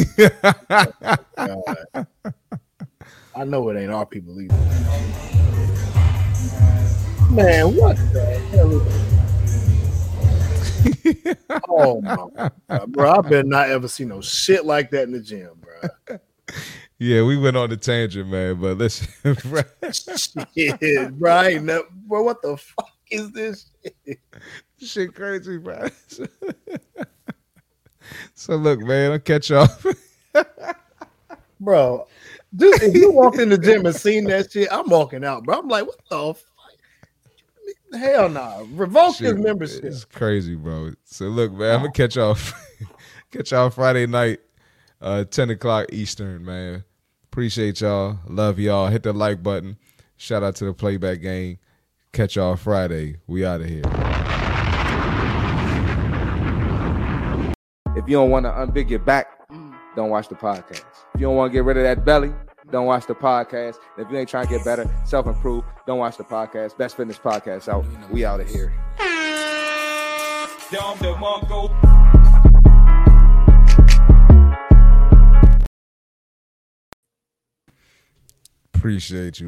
I know it ain't our people either. Man, what the hell? Oh my God, bro! I better not ever see no shit like that in the gym, bro. Yeah, we went on the tangent, man. But listen, bro. Shit, bro, I ain't never, bro. What the fuck is this shit? Shit crazy, bro. So look, man, I'll catch y'all. Bro, just if you walked in the gym and seen that shit, I'm walking out, bro. I'm like, what the fuck? Hell nah. Revoke his membership. It's crazy, bro. So look, man, I'm gonna catch y'all Friday night, 10 o'clock Eastern, man. Appreciate y'all. Love y'all. Hit the like button. Shout out to the Playback Gang. Catch y'all Friday. We out of here. If you don't want to unbig your back, don't watch the podcast. If you don't want to get rid of that belly, don't watch the podcast. If you ain't trying to get better, self-improve, don't watch the podcast. Best Fitness Podcast out. We out of here. Appreciate you.